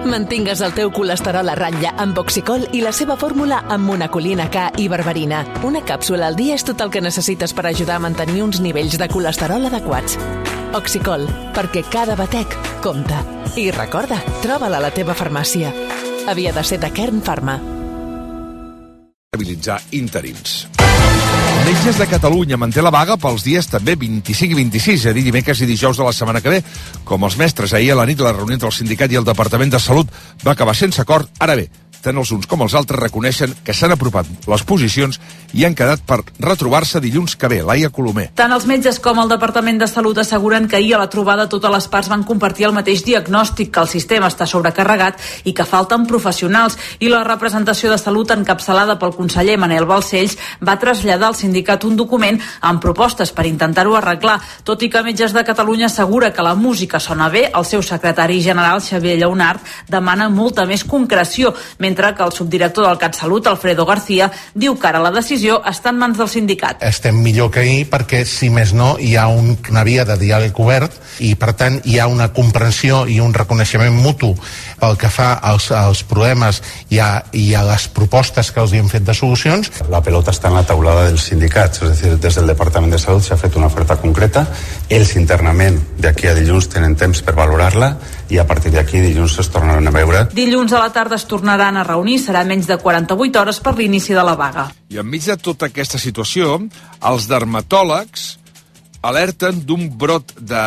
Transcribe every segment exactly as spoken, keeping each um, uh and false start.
Mantingues el teu colesterol a ratlla amb Oxicol i la seva fórmula amb monacolina K i berberina. Una càpsula al dia és tot el que necessites per ajudar a mantenir uns nivells de colesterol adequats. Oxicol, perquè cada batec compta. I recorda, troba-la a la teva farmàcia. Havia de ser de Kern Pharma. Estabilitzar interins. Metges de Catalunya manté la vaga pels dies també vint-i-cinc i vint-i-sis, és a dir, dimecres i dijous de la setmana que ve. Com els mestres, ahir a la nit la reunió entre el sindicat i el Departament de Salut va acabar sense acord. Ara bé, tant els uns com els altres reconeixen que s'han apropat les posicions i han quedat per retrobar-se dilluns que ve. Laia Colomer. Tant els metges com el Departament de Salut asseguren que ahir a la trobada totes les parts van compartir el mateix diagnòstic, que el sistema està sobrecarregat i que falten professionals. I la representació de Salut, encapçalada pel conseller Manel Balcells, va traslladar al sindicat un document amb propostes per intentar-ho arreglar. Tot i que Metges de Catalunya assegura que la música sona bé, el seu secretari general, Xavier Lleonart, demana molta més concreció, mentre que el subdirector del CatSalut, Alfredo García, diu que ara la decisió està en mans del sindicat. Estem millor que ahir perquè, si més no, hi ha un, una via de diàleg obert i, per tant, hi ha una comprensió i un reconeixement mutu pel que fa als, als problemes i a, i a les propostes que els hi hem fet de solucions. La pelota està en la taulada dels sindicats, és a dir, des del Departament de Salut s'ha fet una oferta concreta, ells internament d'aquí a dilluns tenen temps per valorar-la i a partir d'aquí dilluns es tornaran a veure. Dilluns a la tarda es tornaran a reunir, serà menys de quaranta-vuit hores per l'inici de la vaga. I enmig de tota aquesta situació, els dermatòlegs alerten d'un brot de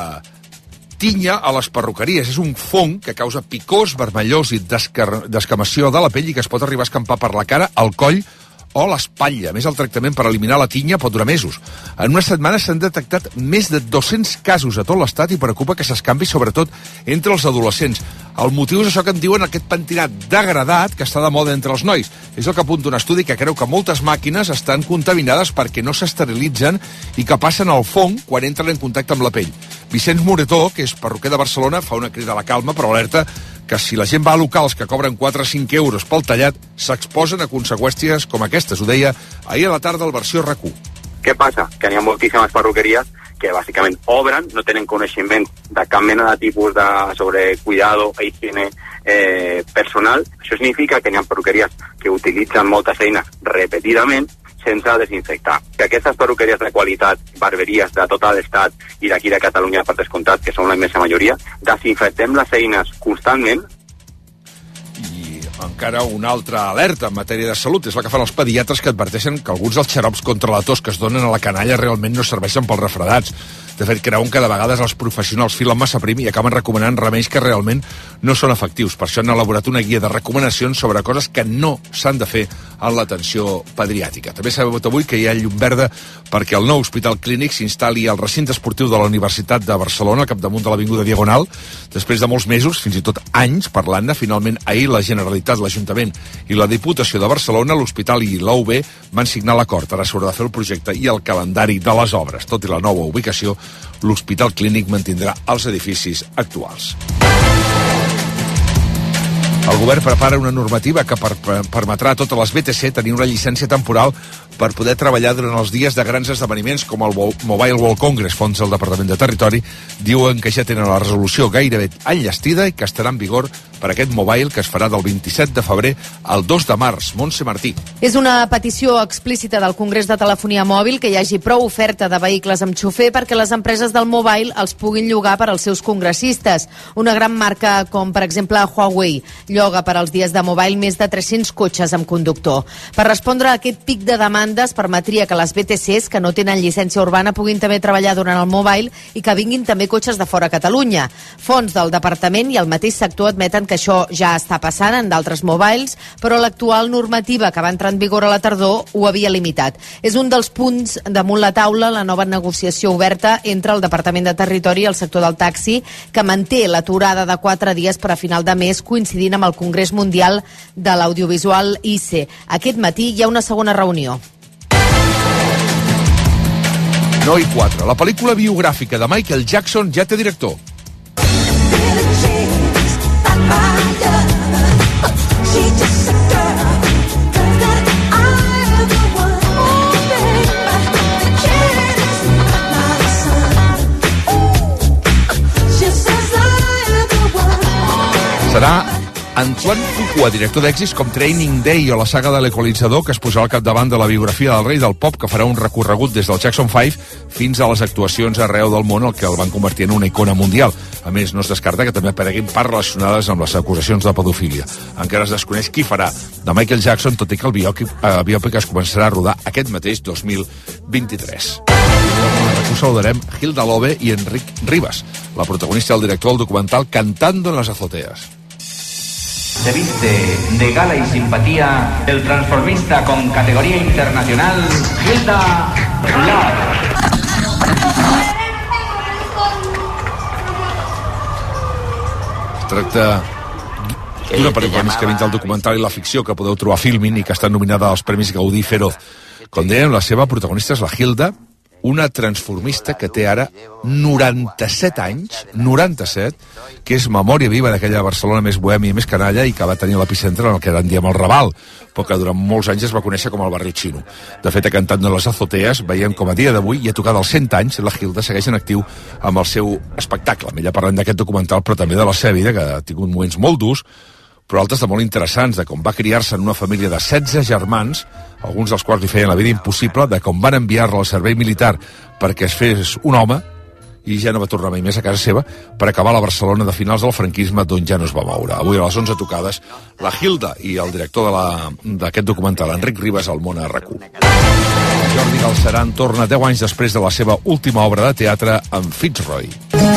tinya a les perruqueries. És un fong que causa picors, vermellós i descamació de la pell i que es pot arribar a escampar per la cara, el coll o l'espatlla. A més, el tractament per eliminar la tinya pot durar mesos. En una setmana s'han detectat més de dos-cents casos a tot l'estat i preocupa que s'escampi sobretot entre els adolescents. El motiu és això que en diuen aquest pentinat degradat que està de moda entre els nois. És el que apunta un estudi que creu que moltes màquines estan contaminades perquè no s'esterilitzen i que passen el fong quan entren en contacte amb la pell. Vicenç Moretó, que és perruquer de Barcelona, fa una crida a la calma, però alerta que si la gent va a locals que cobren quatre o cinc euros pel tallat, s'exposen a conseqüències com aquestes. Ho deia ahir a la tarda al Versió R A C U. Què passa? Que n'hi ha moltíssimes perruqueries que bàsicament obren, no tenen coneixement de cap mena de tipus de sobre cuidado e higiene eh, personal. Això significa que n'hi ha perruqueries que utilitzen moltes eines repetidament sense desinfectar. Que aquestes perruqueries de qualitat, barberies de tot l'estat i d'aquí de Catalunya per descomptat, que són la immensa majoria, desinfectem les eines constantment. I encara una altra alerta en matèria de salut és la que fan els pediatres, que adverteixen que alguns dels xarops contra la tos que es donen a la canalla realment no serveixen pels refredats. De fet, creuen que de vegades els professionals filen massa prim i acaben recomanant remeis que realment no són efectius. Per això han elaborat una guia de recomanacions sobre coses que no s'han de fer en l'atenció pediàtrica. També s'ha sabut avui que hi ha llum verda perquè el nou hospital clínic s'instal·li al recinte esportiu de la Universitat de Barcelona, al capdamunt de l'Avinguda Diagonal. Després de molts mesos, fins i tot anys, parlant-ne, finalment ahir la Generalitat, l'Ajuntament i la Diputació de Barcelona, l'Hospital i l'A U B van signar l'acord. Ara s'haurà de fer el projecte i el calendari de les obres. Tot i la nova ubicació, l'Hospital Clínic mantindrà els edificis actuals. El govern prepara una normativa que per, per, permetrà a totes les B T C tenir una llicència temporal per poder treballar durant els dies de grans esdeveniments com el Mobile World Congress. Fons del Departament de Territori diuen que ja tenen la resolució gairebé enllestida i que estarà en vigor per aquest Mobile, que es farà del vint-i-set de febrer al dos de març. Montse Martí. És una petició explícita del Congrés de Telefonia Mòbil que hi hagi prou oferta de vehicles amb xofer perquè les empreses del Mobile els puguin llogar per als seus congressistes. Una gran marca com, per exemple, Huawei lloga per als dies de Mobile més de tres-cents cotxes amb conductor. Per respondre a aquest pic de demandes, permetria que les B T Cs que no tenen llicència urbana puguin també treballar durant el Mobile i que vinguin també cotxes de fora Catalunya. Fons del departament i el mateix sector admeten que això ja està passant en d'altres mobiles, però l'actual normativa que va entrar en vigor a la tardor ho havia limitat. És un dels punts damunt la taula la nova negociació oberta entre el Departament de Territori i el sector del taxi, que manté l'aturada de quatre dies per a final de mes, coincidint amb el Congrés Mundial de l'Audiovisual I C E. Aquest matí hi ha una segona reunió. nou i quatre. La pel·lícula biogràfica de Michael Jackson ja té director. Serà Antoine Fuqua, director d'èxits com Training Day o la saga de l'Equalitzador, que es posarà al capdavant de la biografia del rei del pop, que farà un recorregut des del Jackson five fins a les actuacions arreu del món, el que el van convertir en una icona mundial. A més, no es descarta que també apareguin parts relacionades amb les acusacions de pedofília. Encara es desconeix qui farà de Michael Jackson, tot i que el biòpic, eh, biòpic es començarà a rodar aquest mateix dos mil vint-i-tres. Aquí saludarem Hilda Lobe i Enric Ribas, la protagonista i el director del documental Cantando en las azoteas. Se viste de gala y simpatía el transformista con categoría internacional, Hilda Lobe. Tracta d'una pel·lícula més que vins del documental i la ficció que podeu trobar a Filmin i que està nominada als Premis Gaudí i Feroz. Com dèiem, la seva protagonista és la Hilda, una transformista que té ara noranta-set anys, noranta-set, que és memòria viva d'aquella Barcelona més bohèmia i més canalla i que va tenir l'epicentre en el que ara en diem el Raval, però que durant molts anys es va conèixer com el barri xino. De fet, a Cantando en les azoteas, veiem com a dia d'avui, i a tocar dels cent anys, la Hilda segueix en actiu amb el seu espectacle. Ella parlant d'aquest documental, però també de la seva vida, que ha tingut moments molt durs, però altres de molt interessants, de com va criar-se en una família de setze germans, alguns dels quals li feien la vida impossible, de com van enviar-la al servei militar perquè es fes un home, i ja no va tornar mai més a casa seva, per acabar a la Barcelona de finals del franquisme, d'on ja no es va moure. Avui a les onze tocades, la Hilda i el director d'aquest documental, Enric Ribas, al Món a RAC u. Jordi Galceran torna deu anys després de la seva última obra de teatre amb Fitzroy.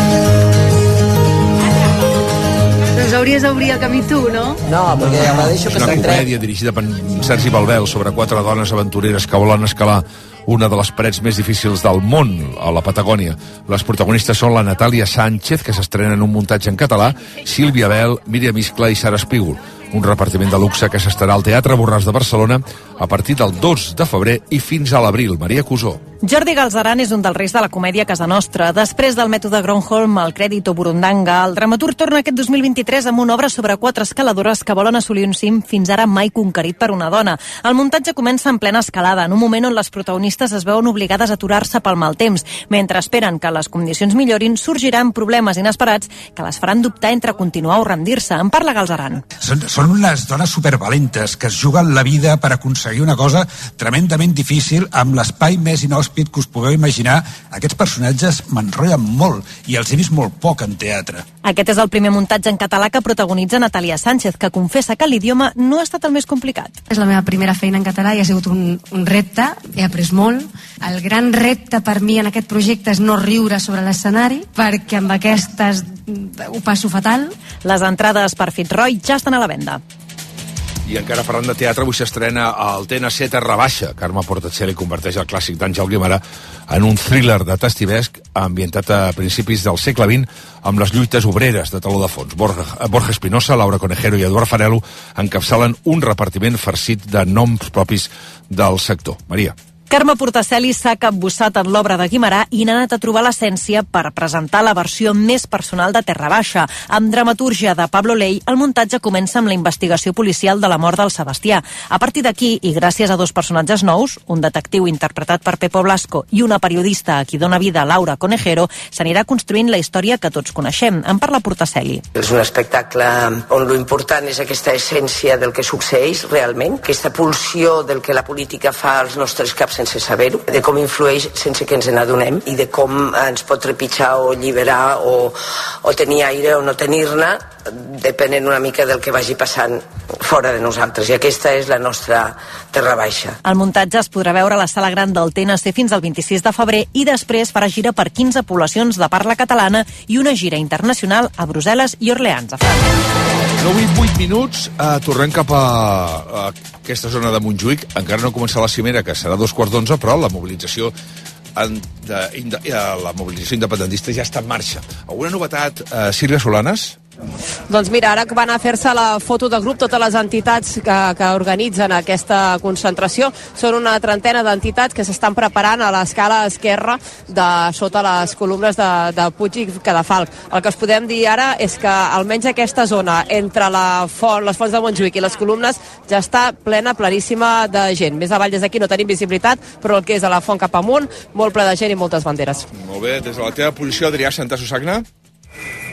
Doncs hauries d'obrir el camí tu, no? No, perquè ja deixo que és una comèdia dirigida per Sergi Balbel sobre quatre dones aventureres que volen escalar una de les parets més difícils del món, a la Patagònia. Les protagonistes són la Natàlia Sánchez, que s'estrena en un muntatge en català, Sílvia Bel, Míriam Iscla i Sara Espígol. Un repartiment de luxe que s'estarà al Teatre Borràs de Barcelona a partir del dos de febrer i fins a l'abril. Maria Cusó. Jordi Galceran és un dels reis de la comèdia a casa nostra. Després del mètode Gronholm, el crèdit o Burundanga, el dramaturg torna aquest dos mil vint-i-tres amb una obra sobre quatre escaladores que volen assolir un cim fins ara mai conquerit per una dona. El muntatge comença en plena escalada, en un moment on les protagonistes es veuen obligades a aturar-se pel mal temps. Mentre esperen que les condicions millorin, sorgiran problemes inesperats que les faran dubtar entre continuar o rendir-se. En parla Galceran. Són, són unes dones supervalentes que es juguen la vida per aconseguir una cosa tremendament difícil amb l'espai més inhòspit que us pugueu imaginar. Aquests personatges m'enrotllen molt i els he vist molt poc en teatre. Aquest és el primer muntatge en català que protagonitza Natàlia Sánchez, que confessa que l'idioma no ha estat el més complicat. És la meva primera feina en català i ha sigut un, un repte, he après molt. El gran repte per mi en aquest projecte és no riure sobre l'escenari, perquè amb aquestes ho passo fatal. Les entrades per Fitzroy ja estan a la venda. I encara parlant de teatre, avui s'estrena al T N C Terra Baixa. Carme Portacelli converteix el clàssic d'Àngel Guimerà en un thriller de tastivesc ambientat a principis del segle vint amb les lluites obreres de teló de fons. Borja, Borja Espinosa, Laura Conejero i Eduard Farelo encapçalen un repartiment farcit de noms propis del sector. Maria. Carme Portacelli s'ha capbussat en l'obra de Guimerà i n'ha anat a trobar l'essència per presentar la versió més personal de Terra Baixa. Amb dramatúrgia de Pablo Ley, el muntatge comença amb la investigació policial de la mort del Sebastià. A partir d'aquí, i gràcies a dos personatges nous, un detectiu interpretat per Pepo Blasco i una periodista a qui dona vida Laura Conejero, s'anirà construint la història que tots coneixem. En parla Portacelli. És un espectacle on lo important és aquesta essència del que succeeix realment, aquesta pulsió del que la política fa als nostres caps sense saber-ho, de com influeix sense que ens n'adonem i de com ens pot trepitjar o alliberar o, o tenir aire o no tenir-ne, depenent una mica del que vagi passant fora de nosaltres. I aquesta és la nostra Terra Baixa. El muntatge es podrà veure a la sala gran del T N C fins al vint-i-sis de febrer i després farà gira per quinze poblacions de parla catalana i una gira internacional a Brussel·les i Orleans, a França. nou i vuit minuts, eh, tornem cap a, a aquesta zona de Montjuïc. Encara no ha començat la cimera, que serà dos quarts d'onze, però la mobilització en, de, de, la mobilització independentista ja està en marxa. Alguna novetat, eh, Sílvia Solanes? Doncs mira, ara van a fer-se la foto de grup totes les entitats que, que organitzen aquesta concentració. Són una trentena d'entitats que s'estan preparant a l'escala esquerra de sota les columnes de, de Puig i Cadafalch. El que us podem dir ara és que almenys aquesta zona entre la font, les fonts de Montjuïc i les columnes ja està plena, pleníssima de gent. Més avall des d'aquí no tenim visibilitat, però el que és a la font cap amunt, molt ple de gent i moltes banderes. Molt bé, des de la teva posició, Adrià Santasusagna.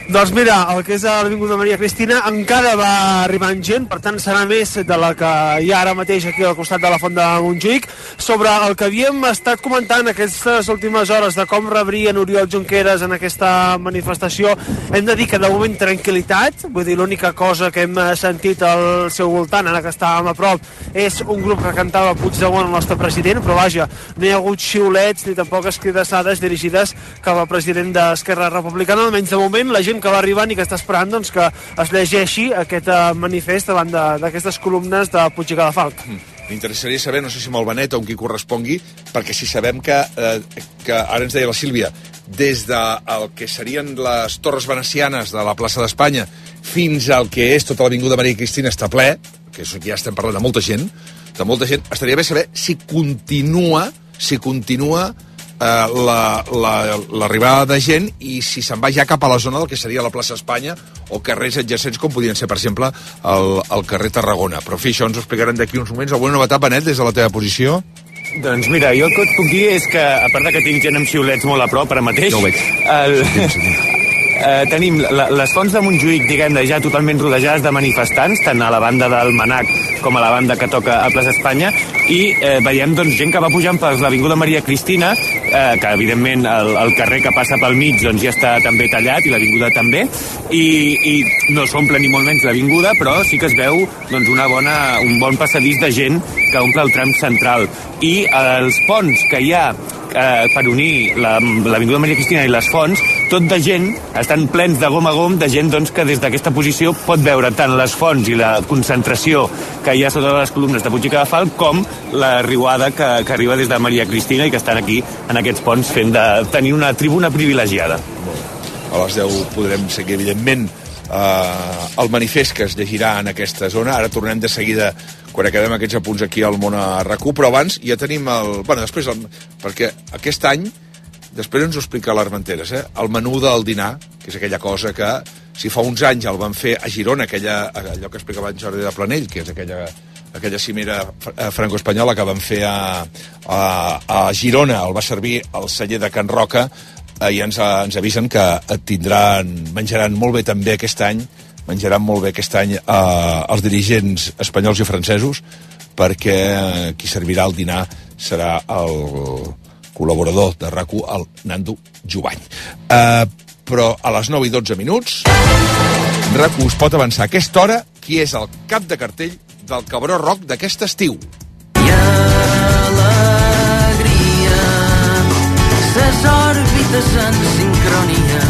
Doncs mira, el que és l'Avinguda Maria Cristina encara va arribant gent, per tant serà més de la que hi ha ara mateix aquí al costat de la Font de Montjuïc. Sobre el que havíem estat comentant aquestes últimes hores de com rebrien Oriol Junqueras en aquesta manifestació, hem de dir que de moment tranquil·litat, vull dir, l'única cosa que hem sentit al seu voltant, ara que estàvem a prop, és un grup que cantava Puigdemont, el nostre president, però vaja, no hi ha hagut xiulets ni tampoc escridassades dirigides cap al president d'Esquerra Republicana. Almenys de moment la gent que va arribant i que està esperant doncs, que es llegeixi aquest manifest davant d'aquestes columnes de Puig i Cadafalch. Mm. M'interessaria saber, no sé si amb el Benet o amb qui correspongui, perquè si sabem que, eh, que ara ens deia la Sílvia, des del que serien les torres venecianes de la plaça d'Espanya fins al que és tota l'Avinguda Maria Cristina està ple, que és que ja estem parlant de molta gent, de molta gent, estaria bé saber si continua, si continua Uh, l'arribada la, la, de gent i si se'n va ja cap a la zona del que seria la plaça Espanya o carrers adjacents com podien ser, per exemple, el, el carrer Tarragona. Però, en fi, això ens ho explicarem d'aquí uns moments. Alguna novetat, Benet, des de la teva posició? Doncs mira, jo el que et puc dir és que, a part de que tinc gent amb xiulets molt a prop ara mateix... No ho veig. El... Sí, sí, sí. Eh, tenim la, les fonts de Montjuïc, diguem-ne, ja totalment rodejades de manifestants, tant a la banda del Manac com a la banda que toca a Plaça Espanya, i eh, veiem doncs, gent que va pujant per l'Avinguda Maria Cristina, eh, que evidentment el, el carrer que passa pel mig doncs, ja està també tallat, i l'avinguda també, i, i no s'omple ni molt menys l'avinguda, però sí que es veu doncs, una bona, un bon passadís de gent que omple el tram central. I eh, els ponts que hi ha eh, per unir l'Avinguda Maria Cristina i les fonts, tot de gent, estan plens de gom a gom, de gent doncs, que des d'aquesta posició pot veure tant les fonts i la concentració que hi ha sota les columnes de Puig i Cadafalch com la riuada que, que arriba des de Maria Cristina i que estan aquí en aquests ponts fent de tenir una tribuna privilegiada. A les deu podrem seguir, evidentment, eh, el manifest que es llegirà en aquesta zona. Ara tornem de seguida quan acabem aquests apunts aquí al Món a RAC u, però abans ja tenim el... Bueno, després, el, perquè aquest any, després ens ho explica l'Armenteres, eh? El menú del dinar, que és aquella cosa que, si fa uns anys el van fer a Girona, aquella, allò que explicava en Jordi de Planell, que és aquella, aquella cimera franco-espanyola que van fer a, a, a Girona, el va servir al celler de Can Roca, eh, i ens, ens avisen que tindran, menjaran molt bé també aquest any, menjaran molt bé aquest any eh, els dirigents espanyols i francesos, perquè qui servirà el dinar serà el col·laborador de RAC u, el Nando Jubany. Eh, però a les nou i dotze minuts, RAC u us pot avançar a aquesta hora qui és el cap de cartell del Cabró Rock d'aquest estiu. I alegria, ses òrbites en sincronia,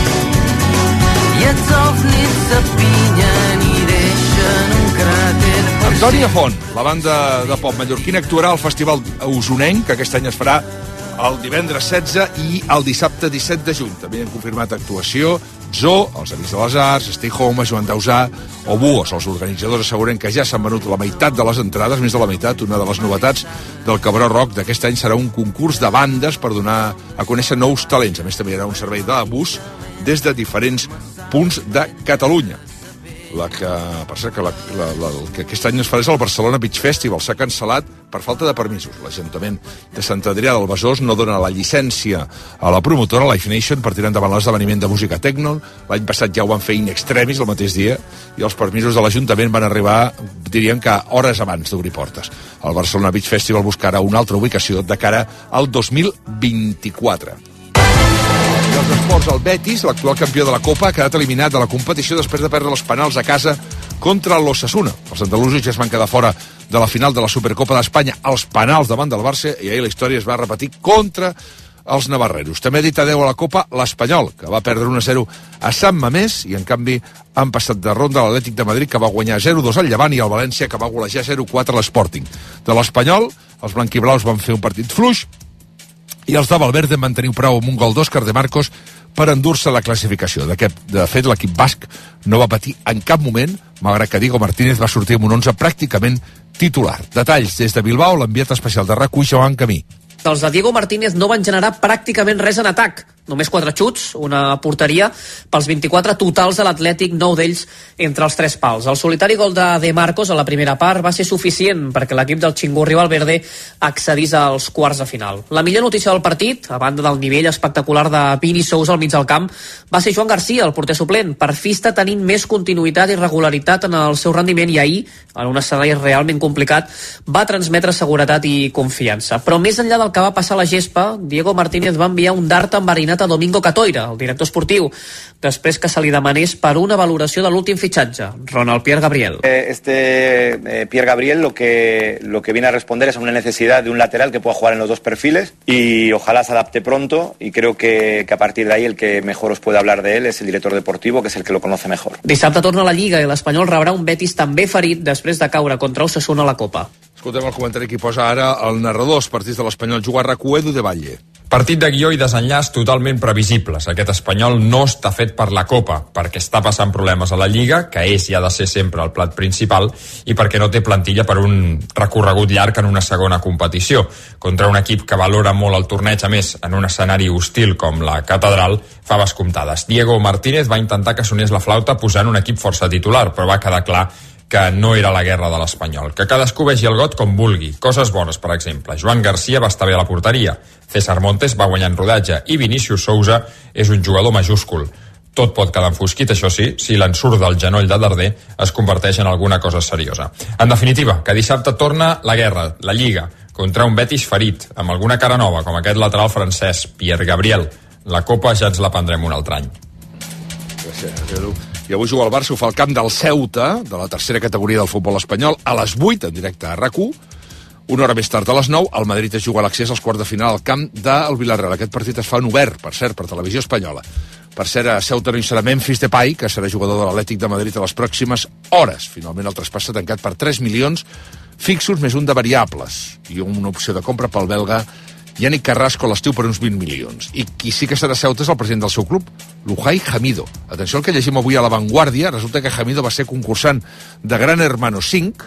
i els ovnis s'apinyen i deixen un cràter per... Antònia Font, la banda de pop mallorquina, actuarà al Festival Osonenc, que aquest any es farà el divendres setze i el dissabte disset de juny. També han confirmat actuació Zoo, els Amics de les Arts, Stay Home, Joan Dausà o Buos. Els organitzadors asseguren que ja s'han venut la meitat de les entrades, més de la meitat. Una de les novetats del Cabró Rock d'aquest any serà un concurs de bandes per donar a conèixer nous talents. A més, també hi haurà un servei de bus des de diferents punts de Catalunya. La que, per cert, que, la, la, la, que aquest any es farà és el Barcelona Beach Festival. S'ha cancel·lat per falta de permisos. L'Ajuntament de Sant Adrià del Besòs no dona la llicència a la promotora Live Nation per tirar endavant l'esdeveniment de música techno. L'any passat ja ho van fer in extremis el mateix dia i els permisos de l'Ajuntament van arribar, diríem que hores abans d'obrir portes. El Barcelona Beach Festival buscarà una altra ubicació de cara al dos mil vint-i-quatre. Els esports, el Betis, l'actual campió de la Copa, ha quedat eliminat de la competició després de perdre els penals a casa contra l'Osasuna. Els andalusos ja es van quedar fora de la final de la Supercopa d'Espanya als penals davant del Barça i ahir la història es va repetir contra els navarreros. També ha dit adeu a la Copa l'Espanyol, que va perdre un a zero a Sant Mamés i, en canvi, han passat de ronda l'Atlètic de Madrid, que va guanyar zero dos al Llevant, i el València, que va golejar zero quatre a l'Sporting. De l'Espanyol, els blanquiblaus van fer un partit fluix, i els de Valverde van tenir prou amb un gol d'Òscar de Marcos per endur-se la classificació. De fet, l'equip basc no va patir en cap moment, malgrat que Diego Martínez va sortir amb un onze pràcticament titular. Detalls des de Bilbao, l'enviat especial de RAC u, Joan Camí. Els de Diego Martínez no van generar pràcticament res en atac. només quatre xuts, una porteria, pels vint-i-quatre totals de l'Atlètic, nou d'ells entre els tres pals. El solitari gol de De Marcos a la primera part va ser suficient perquè l'equip del Chingurri Valverde accedís als quarts de final. La millor notícia del partit, a banda del nivell espectacular de Vini Sousa al mig del camp, va ser Joan Garcia, el porter suplent. Per fi està tenint més continuïtat i regularitat en el seu rendiment i ahir, en un escenari realment complicat, va transmetre seguretat i confiança. Però més enllà del que va passar a la gespa, Diego Martínez va enviar un dart enverinat a Domingo Catoira, el director esportiu, després que se li demanés per una valoració de l'últim fitxatge, Ronald Pierre Gabriel. Este eh, Pierre Gabriel lo que, lo que viene a responder es a una necesidad de un lateral que pueda jugar en los dos perfiles y ojalá se adapte pronto, y creo que, que a partir de ahí el que mejor os puede hablar de él es el director deportivo, que es el que lo conoce mejor. Dissabte torna a la Lliga i l'Espanyol rebrà un Betis també ferit després de caure contra Osasuna a la Copa. Escoltem el comentari que posa ara el narrador. Els partits de l'Espanyol juga a RAC u, Edu de Valle. Partit de guió i desenllaç totalment previsibles. Aquest Espanyol no està fet per la Copa, perquè està passant problemes a la Lliga, que és i ha de ser sempre el plat principal, i perquè no té plantilla per un recorregut llarg en una segona competició. Contra un equip que valora molt el torneig, a més, en un escenari hostil com la Catedral, fa vescomptades. Diego Martínez va intentar que sonés la flauta posant un equip força titular, però va quedar clar que no era la guerra de l'Espanyol. Que cadascú vegi el got com vulgui. Coses bones, per exemple. Joan Garcia va estar bé a la porteria. César Montes va guanyar en rodatge. I Vinícius Sousa és un jugador majúscul. Tot pot quedar enfosquit, això sí, si l'ensurt del genoll de Darder es converteix en alguna cosa seriosa. En definitiva, que dissabte torna la guerra, la Lliga, contra un Betis ferit, amb alguna cara nova, com aquest lateral francès, Pierre Gabriel. La Copa ja ens la prendrem un altre any. Gràcies, Edu. I avui juga el Barça, ho fa al camp del Ceuta, de la tercera categoria del futbol espanyol, a les vuit, en directe a RAC u. Una hora més tard, a les nou, el Madrid es juga l'accés als quarts de final al camp del Villarreal. Aquest partit es fa en obert, per cert, per televisió espanyola. Per cert, a Ceuta no hi serà Memphis Depay, que serà jugador de l'Atlètic de Madrid a les pròximes hores. Finalment, el traspàs s'ha tancat per tres milions fixos més un de variables i una opció de compra pel belga Yannick Carrasco a l'estiu per uns vint milions. I qui sí que serà a Ceuta és el president del seu club, Lujay Hamido. Atenció al que llegim avui a La Vanguardia. Resulta que Hamido va ser concursant de Gran Hermano cinc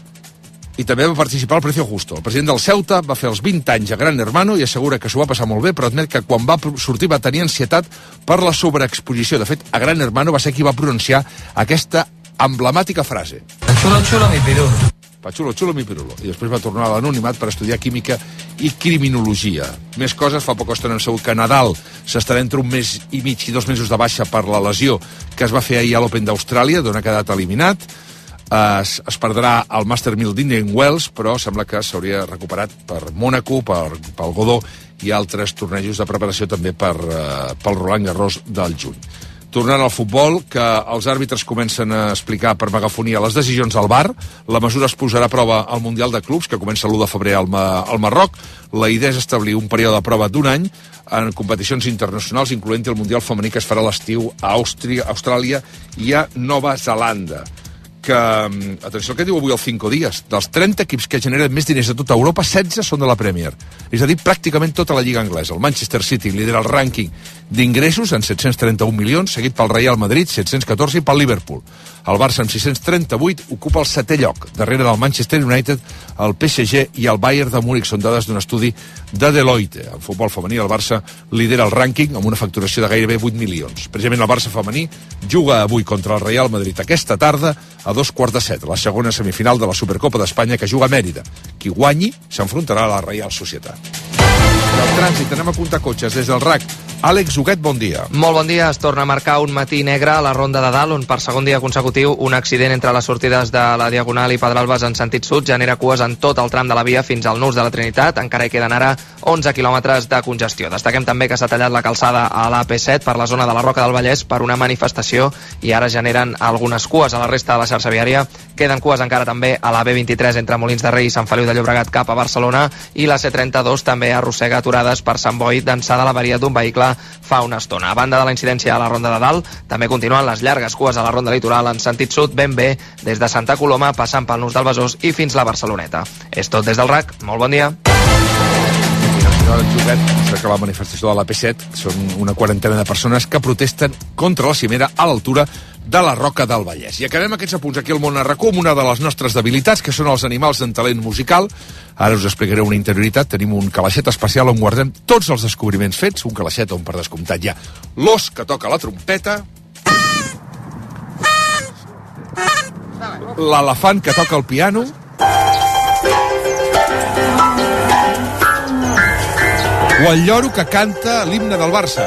i també va participar al Precio Justo. El president del Ceuta va fer els vint anys a Gran Hermano i assegura que s'ho va passar molt bé, però admet que quan va sortir va tenir ansietat per la sobreexposició. De fet, a Gran Hermano va ser qui va pronunciar aquesta emblemàtica frase. Chulo, chulo, mi pirulo. Pachulo, chulo, mi pirulo. I després va tornar a l'anonimat per estudiar química i criminologia. Més coses, fa poca estona hem sabut que Nadal s'estarà entre un mes i mig i dos mesos de baixa per la lesió que es va fer ahir a l'Open d'Austràlia, d'on ha quedat eliminat. Es, es perdrà el Master mil d'Indian Wells, però sembla que s'hauria recuperat per Mònaco, per, pel Godó i altres tornejos de preparació també per, uh, pel Roland Garros del juny. Tornant al futbol, que els àrbitres comencen a explicar per megafonia les decisions del V A R. La mesura es posarà a prova al Mundial de Clubs, que comença l'u de febrer al, Ma al Marroc. La idea és establir un període de prova d'un any en competicions internacionals, incloent el Mundial femení que es farà a l'estiu a Àustria, Austràlia i a Nova Zelanda. Que, atenció al que diu avui el Cinco Días, dels trenta equips que generen més diners de tota Europa, setze són de la Premier. És a dir, pràcticament tota la Lliga anglesa. El Manchester City lidera el rànquing d'ingressos en set-cents trenta-un milions, seguit pel Real Madrid, set-cents catorze, i pel Liverpool. El Barça, amb sis-cents trenta-vuit, ocupa el setè lloc, darrere del Manchester United, el P S G i el Bayern de Múnich. Són dades d'un estudi de Deloitte. En futbol femení, el Barça lidera el rànquing amb una facturació de gairebé vuit milions. Precisament el Barça femení juga avui contra el Real Madrid aquesta tarda a dos quarts de set, la segona semifinal de la Supercopa d'Espanya que juga a Mèrida. Qui guanyi s'enfrontarà a la Reial Societat. Del trànsit anem a comptar cotxes des del R A C. Àlex Huguet, bon dia. Molt bon dia. Es torna a marcar un matí negre a la Ronda de Dalt, on per segon dia consecutiu un accident entre les sortides de la Diagonal i Pedralbes en sentit sud genera cues en tot el tram de la via fins al Nus de la Trinitat. Encara hi queden ara onze quilòmetres de congestió. Destaquem també que s'ha tallat la calçada a l'A P set per la zona de la Roca del Vallès per una manifestació i ara generen algunes cues. A la resta de la xarxa viària queden cues encara també a la B vint-i-tres entre Molins de Rei i Sant Feliu de Llobregat cap a Barcelona, i la C trenta-dos també arrossega aturades per Sant Boi d'ençà de l'avaria d'un vehicle fa una estona. A banda de la incidència a la Ronda de Dalt, també continuen les llargues cues a la Ronda Litoral en sentit sud ben bé des de Santa Coloma, passant pel Nus del Besòs i fins la Barceloneta. És tot des del R A C. Molt bon dia. Que la manifestació de la P set són una quarantena de persones que protesten contra la cimera a l'altura de la Roca del Vallès. I acabem aquests apunts aquí al Món a RAC u amb una de les nostres debilitats, que són els animals d'en talent musical. Ara us explicaré una interioritat. Tenim un calaixet especial on guardem tots els descobriments fets, un calaixet on per descomptat hi ha l'os que toca la trompeta, l'elefant que toca el piano, o el lloro que canta l'himne del Barça.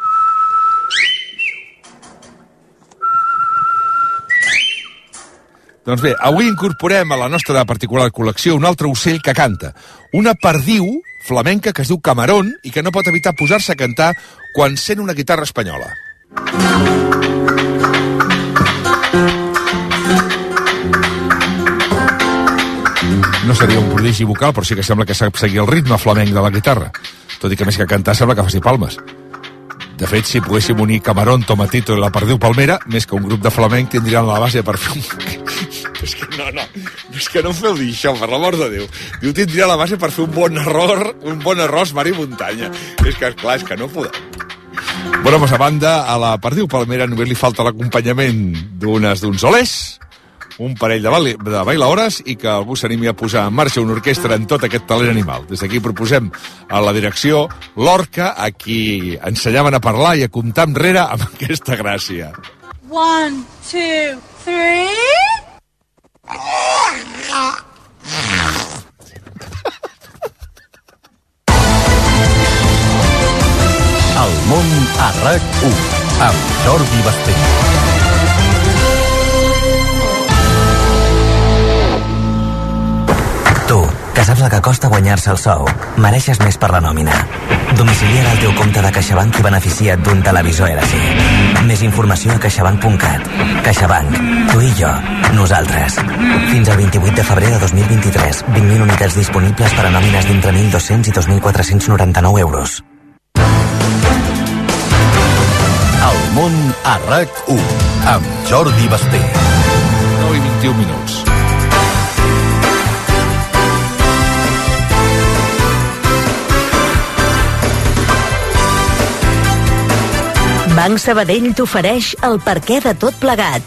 Doncs bé, avui incorporem a la nostra particular col·lecció un altre ocell que canta, una perdiu flamenca que es diu Camarón i que no pot evitar posar-se a cantar quan sent una guitarra espanyola. No seria un prodigi vocal, però sí que sembla que sap seguir el ritme flamenc de la guitarra. Tot i que més que cantar sembla que faci palmes. De fet, si poguéssim unir Camarón, Tomatito i la Perdiu Palmera, més que un grup de flamenc tindrien la base per fer un... és que no, no, és que no em feu dir això, per l'amor de Déu. Diu, tindria la base per fer un bon error, un bon arròs mar i muntanya. És que, esclar, és que no podem. Bueno, doncs a banda, a la Perdiu Palmera només li falta l'acompanyament d'unes d'uns olers, un parell de, baile, de bailaores i que algú s'animi a posar en marxa una orquestra en tot aquest talent animal. Des d'aquí proposem a la direcció l'Orca, a qui ensenyaven a parlar i a comptar enrere amb aquesta gràcia. One, two, three... El món a RAC u amb Jordi Basté. Tu, que saps el que costa guanyar-se el sou, mereixes més per la nòmina. Domiciliar el teu compte de CaixaBank i beneficia't d'un televisor L C. Més informació a caixabank punt cat. CaixaBank, tu i jo, nosaltres. Fins al vint-i-vuit de febrer de dos mil vint-i-tres, vint mil unitats disponibles per a nòmines d'entre mil dos-cents i dos mil quatre-cents noranta-nou euros. El món a RAC u amb Jordi Basté. nou i vint-i-un minuts. Banc Sabadell t'ofereix el perquè de tot plegat.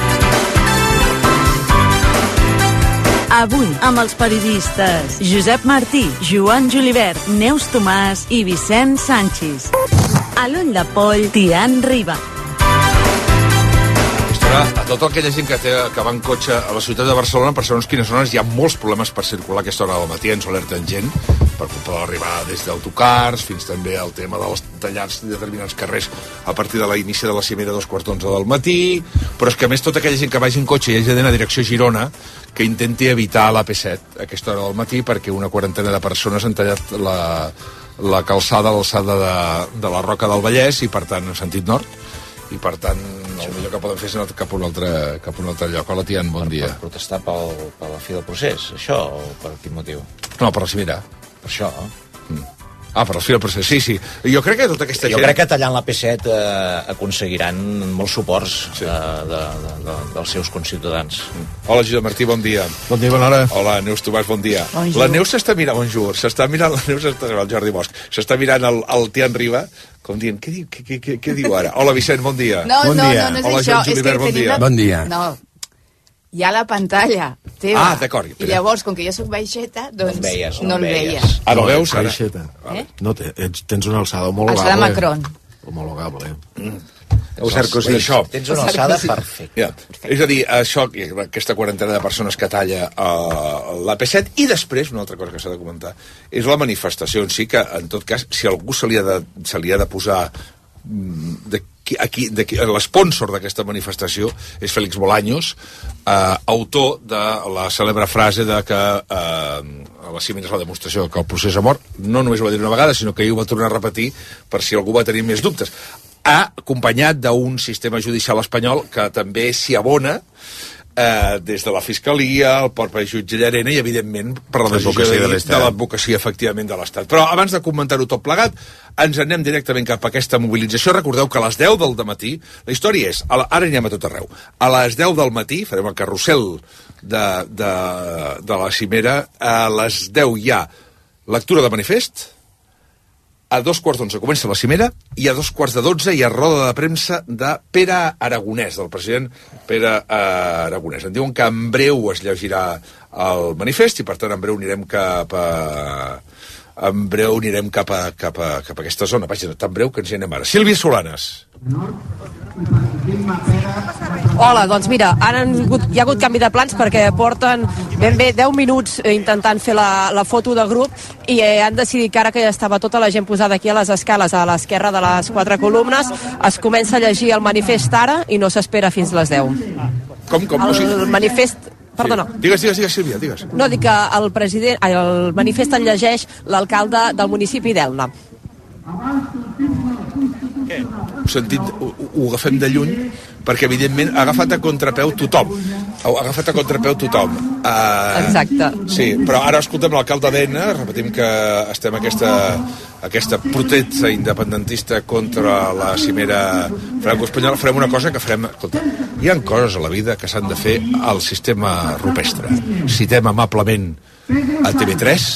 Avui, amb els periodistes Josep Martí, Joan Julivert, Neus Tomàs i Vicent Sanchis. A l'ull de poll, Tian Riba. A tota aquella gent que, té, que va en cotxe a la ciutat de Barcelona, per segons quines zones hi ha molts problemes per circular a aquesta hora del matí, ens alerten gent, per culpa de l'arribada des d'autocars, fins també al tema dels tallats de determinats carrers a partir de l'inici de la cimera dos quarts d'onze del matí, però és que a més tota aquella gent que vagi en cotxe i hagi d'anar a direcció Girona, que intenti evitar l'A P set a aquesta hora del matí, perquè una quarantena de persones han tallat la, la calçada a l'alçada de, de la Roca del Vallès i per tant en sentit nord, i per tant el millor que poden fer és anar cap a un altre, cap a un altre lloc. Hola, Tian, bon dia. Per protestar pel, per la fi del procés, això, o per quin motiu? No, per la cimera. Per això, mm. Ah, per la fi del procés, sí, sí. Jo crec que tota aquesta jo gent... Jo crec que tallant l'A P set eh, aconseguiran molts suports sí. de, de, de, de, dels seus conciutadans. Hola, Josep Martí, bon dia. Bon dia, bona hora. Hola, Neus Tomàs, bon dia. Bonjour. La Neus s'està mirant, bonjour, s'està mirant, la Neus s'està mirant, el Jordi Bosch, s'està mirant el, el Tian Riba, com dient, què diu, què, què, què, què diu ara? Hola, Vicent, bon dia. No, bon no, dia. no, no és Hola, això. Joan Julivert, bon dia. La... Bon dia. No, hi ha la pantalla teva. Ah, d'acord. I llavors, com que jo soc baixeta, doncs no, veies, no, no el veia. Ah, no veus? Ara? Baixeta. Eh? No, tens, tens una alçada homologable. Alçada Macron. Homologable. Mm. Tens, Sarkozy, això. Tens una alçada perfecta. Yeah. És a dir, això, aquesta quarantena de persones que talla uh, l'A P set, i després, una altra cosa que s'ha de comentar, és la manifestació en si, que en tot cas, si algú se li ha de, se li ha de posar de aquí, de aquí, l'espònsor d'aquesta manifestació és Félix Bolaños, eh, autor de la cèlebre frase de que eh, a la cimera és la demostració que el procés ha mort. No només ho va dir una vegada, sinó que ell ho va tornar a repetir per si algú va tenir més dubtes. Ha acompanyat d'un sistema judicial espanyol que també s'hi abona, eh, des de la Fiscalia, el propi jutge Llarena i, evidentment, per la decisió de, de l'advocacia, efectivament, de l'Estat. Però abans de comentar-ho tot plegat, ens anem directament cap a aquesta mobilització. Recordeu que a les deu del matí, la història és, la, ara anem a tot arreu, a les deu del matí, farem el carrusel de, de, de la cimera, a les deu hi ha lectura de manifest, a dos quarts d'onze comença la cimera i a dos quarts de dotze hi ha roda de premsa de Pere Aragonès, del president Pere Aragonès. En diuen que en breu es llegirà el manifest i, per tant, en breu anirem cap a... en breu anirem cap a, cap a, cap a aquesta zona. Vaja, tan breu que ens hi anem ara. Sílvia Solanes. Hola, doncs mira, ara hi ha hagut canvi de plans perquè porten ben bé deu minuts intentant fer la, la foto de grup i eh, han decidit que ara que ja estava tota la gent posada aquí a les escales a l'esquerra de les quatre columnes es comença a llegir el manifest ara i no s'espera fins les deu. Com, com? El manifest... Perdona. Sí. Digues, digues, digues, Sílvia, digues. No, dic que el president, ai, el manifest el llegeix l'alcalde del municipi d'Elna. Què? Ho, sentit, ho, ho agafem de lluny perquè, evidentment, ha agafat a contrapeu tothom. Ha agafat a contrapeu tothom. Uh, Exacte. Sí, però ara escoltem l'alcalde d'Elna, repetim que estem aquesta, aquesta protesta independentista contra la cimera franco-espanyola. Farem una cosa que farem... Escolta, hi ha coses a la vida que s'han de fer al sistema rupestre. Citem amablement a T V tres,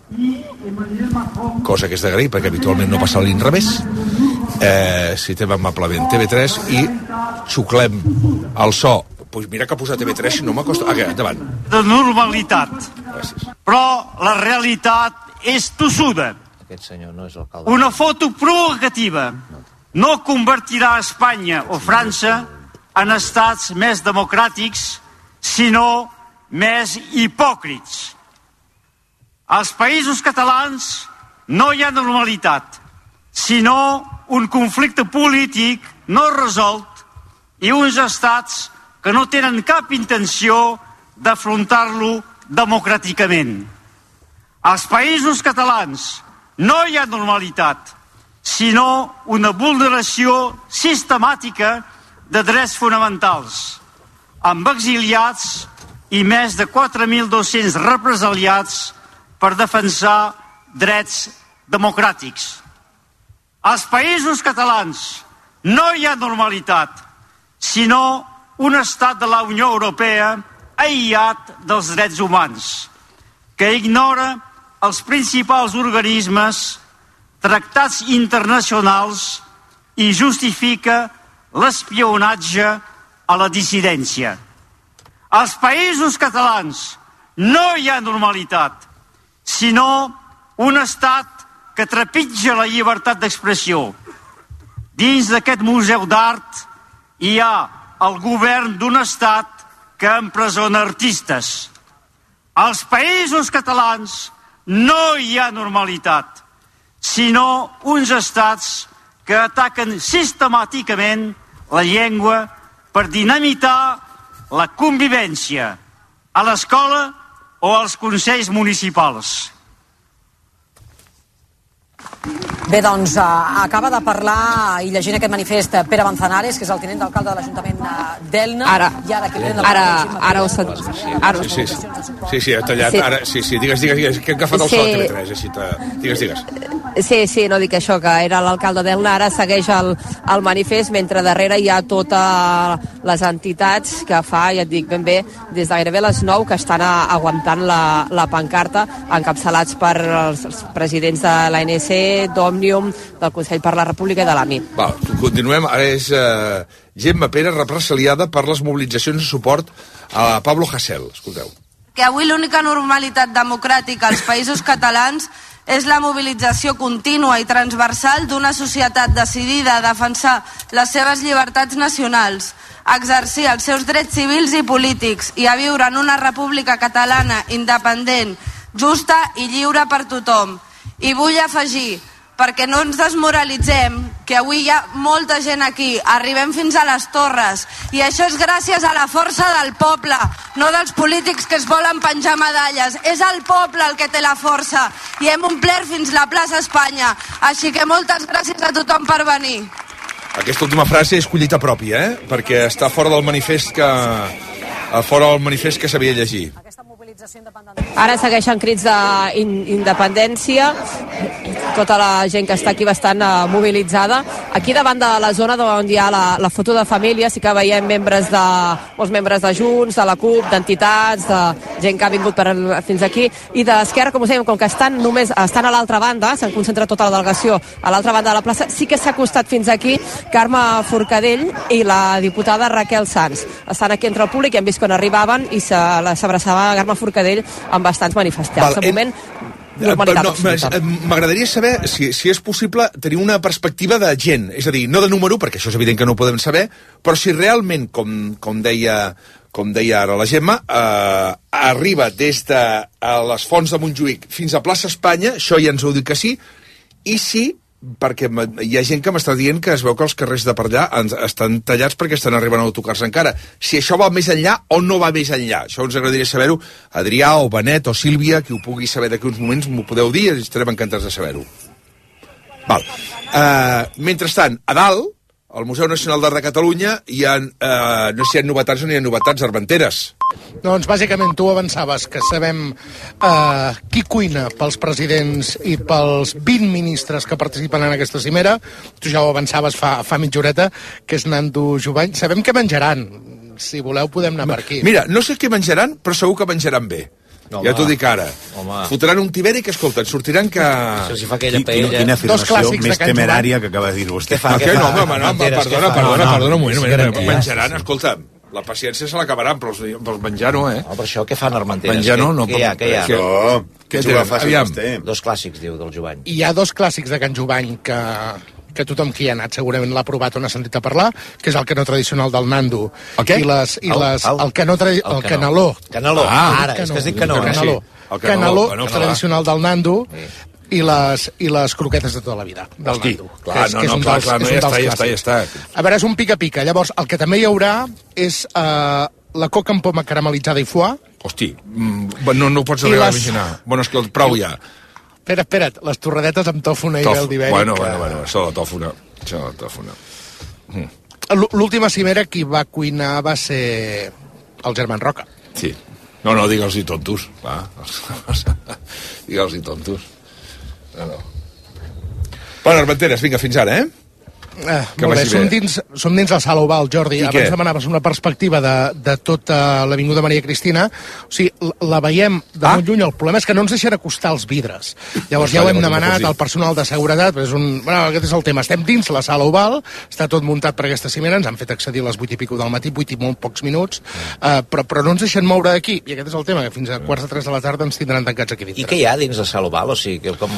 cosa que és d'agrair perquè habitualment no passa a l'inrevés. Eh, citem amablement T V tres i xuclem el so. Pues mira que ha posat T V tres, si no m'acosta... Ah, endavant. De normalitat. Gràcies. Però la realitat és tossuda. Aquest senyor no és alcalde. Una foto provocativa no convertirà Espanya o França en estats més democràtics, sinó més hipòcrits. Als països catalans no hi ha normalitat, sinó un conflicte polític no resolt i uns estats que no tenen cap intenció d'afrontar-lo democràticament. Als països catalans no hi ha normalitat, sinó una vulneració sistemàtica de drets fonamentals, amb exiliats i més de quatre mil dos-cents represaliats per defensar drets democràtics. Als països catalans no hi ha normalitat, sinó un estat de la Unió Europea aïllat dels drets humans, que ignora els principals organismes, tractats internacionals i justifica l'espionatge a la dissidència. Als països catalans no hi ha normalitat, sinó un estat que trepitja la llibertat d'expressió. Dins d'aquest museu d'art hi ha el govern d'un estat que empresona artistes. Als països catalans no hi ha normalitat, sinó uns estats que ataquen sistemàticament la llengua per dinamitar la convivència a l'escola o als consells municipals. Bé, doncs, uh, acaba de parlar i llegint aquest manifest Pere Manzanares, que és el tinent d'alcalde de l'Ajuntament d'Elna. Ara, i ara, ara, ara ho sent... Ara sí, sí, sí, sí, ha tallat. Sí. Ara, sí, sí, digues, digues, digues, que hem agafat el sí. sol a T V tres, així te... Digues, digues. Sí, sí, no dic això, que era l'alcalde d'Elna, ara segueix el, el manifest, mentre darrere hi ha totes les entitats que fa, ja et dic ben bé, des de gairebé les nou, que estan a, aguantant la, la pancarta, encapçalats per els, els presidents de l'A N C, d'Òmnium, del Consell per la República i de l'A M I. Va, continuem. Ara és uh, Gemma Pérez, represaliada per les mobilitzacions de suport a Pablo Hasél. Escolteu. Que avui l'única normalitat democràtica als països catalans és la mobilització contínua i transversal d'una societat decidida a defensar les seves llibertats nacionals, a exercir els seus drets civils i polítics i a viure en una república catalana independent, justa i lliure per tothom. I vull afegir, perquè no ens desmoralitzem, que avui hi ha molta gent aquí, arribem fins a les torres, i això és gràcies a la força del poble, no dels polítics que es volen penjar medalles. És el poble el que té la força, i hem omplert fins la plaça Espanya. Així que moltes gràcies a tothom per venir. Aquesta última frase és collita pròpia, eh? Perquè està fora del manifest que... fora del manifest que sabia llegir. Ara segueixen crits d'independència, tota la gent que està aquí bastant uh, mobilitzada. Aquí davant de la zona on hi ha la, la foto de família sí que veiem membres de, molts membres de Junts, de la CUP, d'entitats, de gent que ha vingut per, fins aquí, i d'Esquerra, com us dèiem, com que estan només estan a l'altra banda, s'han concentrat tota la delegació a l'altra banda de la plaça, sí que s'ha acostat fins aquí Carme Forcadell i la diputada Raquel Sanz. Estan aquí entre el públic i hem vist quan arribaven i s'abraçava Carme Forcadell amb bastants manifestants. De moment, normalitat absoluta. M'agradaria saber si, si és possible tenir una perspectiva de gent, és a dir, no de número, perquè això és evident que no ho podem saber, però si realment, com, com deia com deia ara la Gemma, eh, arriba des de les Fonts de Montjuïc fins a plaça Espanya, això ja ens ho diu que sí, i sí, perquè hi ha gent que m'està dient que es veu que els carrers de per allà estan tallats perquè estan arribant autocars encara. Si això va més enllà o no va més enllà, això ens agradaria saber-ho. Adrià o Benet o Sílvia, qui ho pugui saber d'aquí uns moments, m'ho podeu dir i estarem encantats de saber-ho. Val. Uh, mentrestant, a dalt, al Museu Nacional d'Art de Catalunya, hi ha, eh, no sé si hi ha novetats o no hi ha novetats, Armenteres. Doncs bàsicament tu avançaves que sabem eh, qui cuina pels presidents i pels vint ministres que participen en aquesta cimera. Tu ja ho avançaves fa, fa mitja horeta, que és Nando Jubany. Sabem què menjaran. Si voleu podem anar per aquí. Mira, no sé què menjaran, però segur que menjaran bé. No, ja t'ho dic ara. Home. Fotran un tiberi que, escolta, et sortiran que... Això si fa aquella paella. Quina afirmació més temerària que acaba de dir vostè. Fa, què, no, home, no, perdona, perdona, perdona un moment. Menjaran, escolta, la paciència se l'acabaran, però els menjar no, eh? No, per això què fan Armenteres? Menjar no, no. Què hi ha, què hi ha? Què tenen? Dos clàssics, diu, del Jubany. Hi ha dos clàssics de Can Jubany que... que tothom qui hi ha anat segurament l'ha provat o n'ha sentit a parlar, que és el canó tradicional del Nando. El què? I les, i les, el, el, canó tra... el, el canaló. Canaló, ah, ara, és que es diu canó. El canaló, sí. el canaló, canaló tradicional del Nando sí. i, les, i les croquetes de tota la vida del Hosti, Nando. Clar, que és, no, que és no, clar, dels, clar, no, ja està, ja està, ja està. A veure, és un pica-pica. Llavors, el que també hi haurà és uh, la coca amb poma caramelitzada i foie. Hosti, no, no ho pots arribar les... a imaginar. Bueno, és que prou ja. Espera, espera't, les torradetes amb tòfona i vel d'ibèric. Bueno, bueno, bueno, això de la tòfona. Això de la tòfona. Mm. L'última cimera qui va cuinar va ser el Germán Roca. Sí. No, no, digue'ls-hi tontos. Va. Digue'ls-hi tontos. No, no. Bueno, Armenteres, vinga, fins ara, eh? Eh, molt bé, som dins, som dins la sala oval, Jordi. I Abans què? demanaves una perspectiva de, de tota l'Avinguda Maria Cristina. O sigui, la veiem de ah? molt lluny. El problema és que no ens deixen acostar els vidres. Llavors ja ho hem demanat al personal de seguretat. És un... bueno, aquest és el tema. Estem dins la sala oval, està tot muntat per aquesta cimera, ens han fet accedir a les vuit i pico del matí, vuit i molt pocs minuts, uh, però, però no ens deixen moure d'aquí. I aquest és el tema, que fins a quarts de tres de la tarda ens tindran tancats aquí dintre. I què hi ha dins la sala oval? O sigui, com...